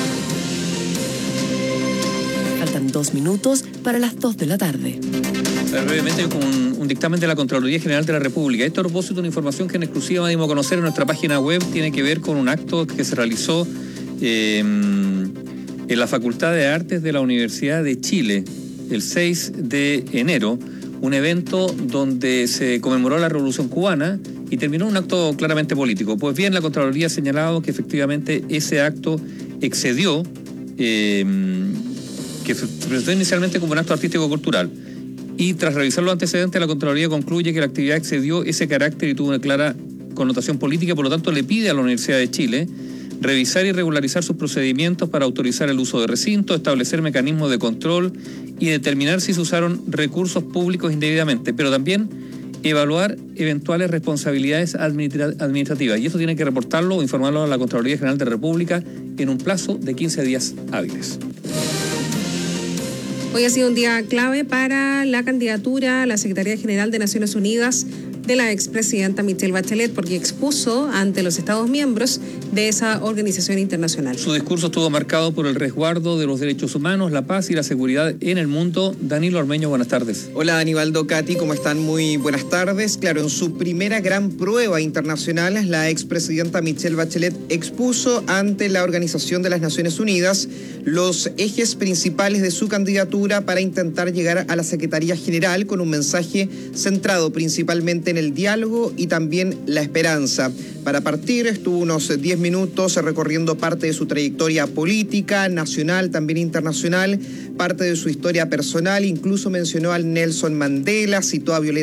Faltan dos minutos para las dos de la tarde. Brevemente, con un, un dictamen de la Contraloría General de la República. Esto a propósito de una información que en exclusiva dimos a conocer en nuestra página web, tiene que ver con un acto que se realizó eh, en la Facultad de Artes de la Universidad de Chile el seis de enero, un evento donde se conmemoró la Revolución Cubana y terminó un acto claramente político. Pues bien, la Contraloría ha señalado que efectivamente ese acto excedió, eh, que se presentó inicialmente como un acto artístico-cultural. Y tras revisar los antecedentes, la Contraloría concluye que la actividad excedió ese carácter y tuvo una clara connotación política, por lo tanto le pide a la Universidad de Chile revisar y regularizar sus procedimientos para autorizar el uso de recintos, establecer mecanismos de control y determinar si se usaron recursos públicos indebidamente, pero también evaluar eventuales responsabilidades administra- administrativas. Y eso tiene que reportarlo o informarlo a la Contraloría General de la República en un plazo de quince días hábiles. Hoy ha sido un día clave para la candidatura a la Secretaría General de Naciones Unidas de la expresidenta Michelle Bachelet, porque expuso ante los Estados miembros de esa organización internacional. Su discurso estuvo marcado por el resguardo de los derechos humanos, la paz y la seguridad en el mundo. Danilo Ormeño, buenas tardes. Hola Aníbaldo, Katy, ¿cómo están? Muy buenas tardes. Claro, en su primera gran prueba internacional, la expresidenta Michelle Bachelet expuso ante la Organización de las Naciones Unidas los ejes principales de su candidatura para intentar llegar a la Secretaría General con un mensaje centrado principalmente en el diálogo y también la esperanza. Para partir, estuvo unos diez minutos recorriendo parte de su trayectoria política, nacional, también internacional, parte de su historia personal, incluso mencionó al Nelson Mandela, citó a Violeta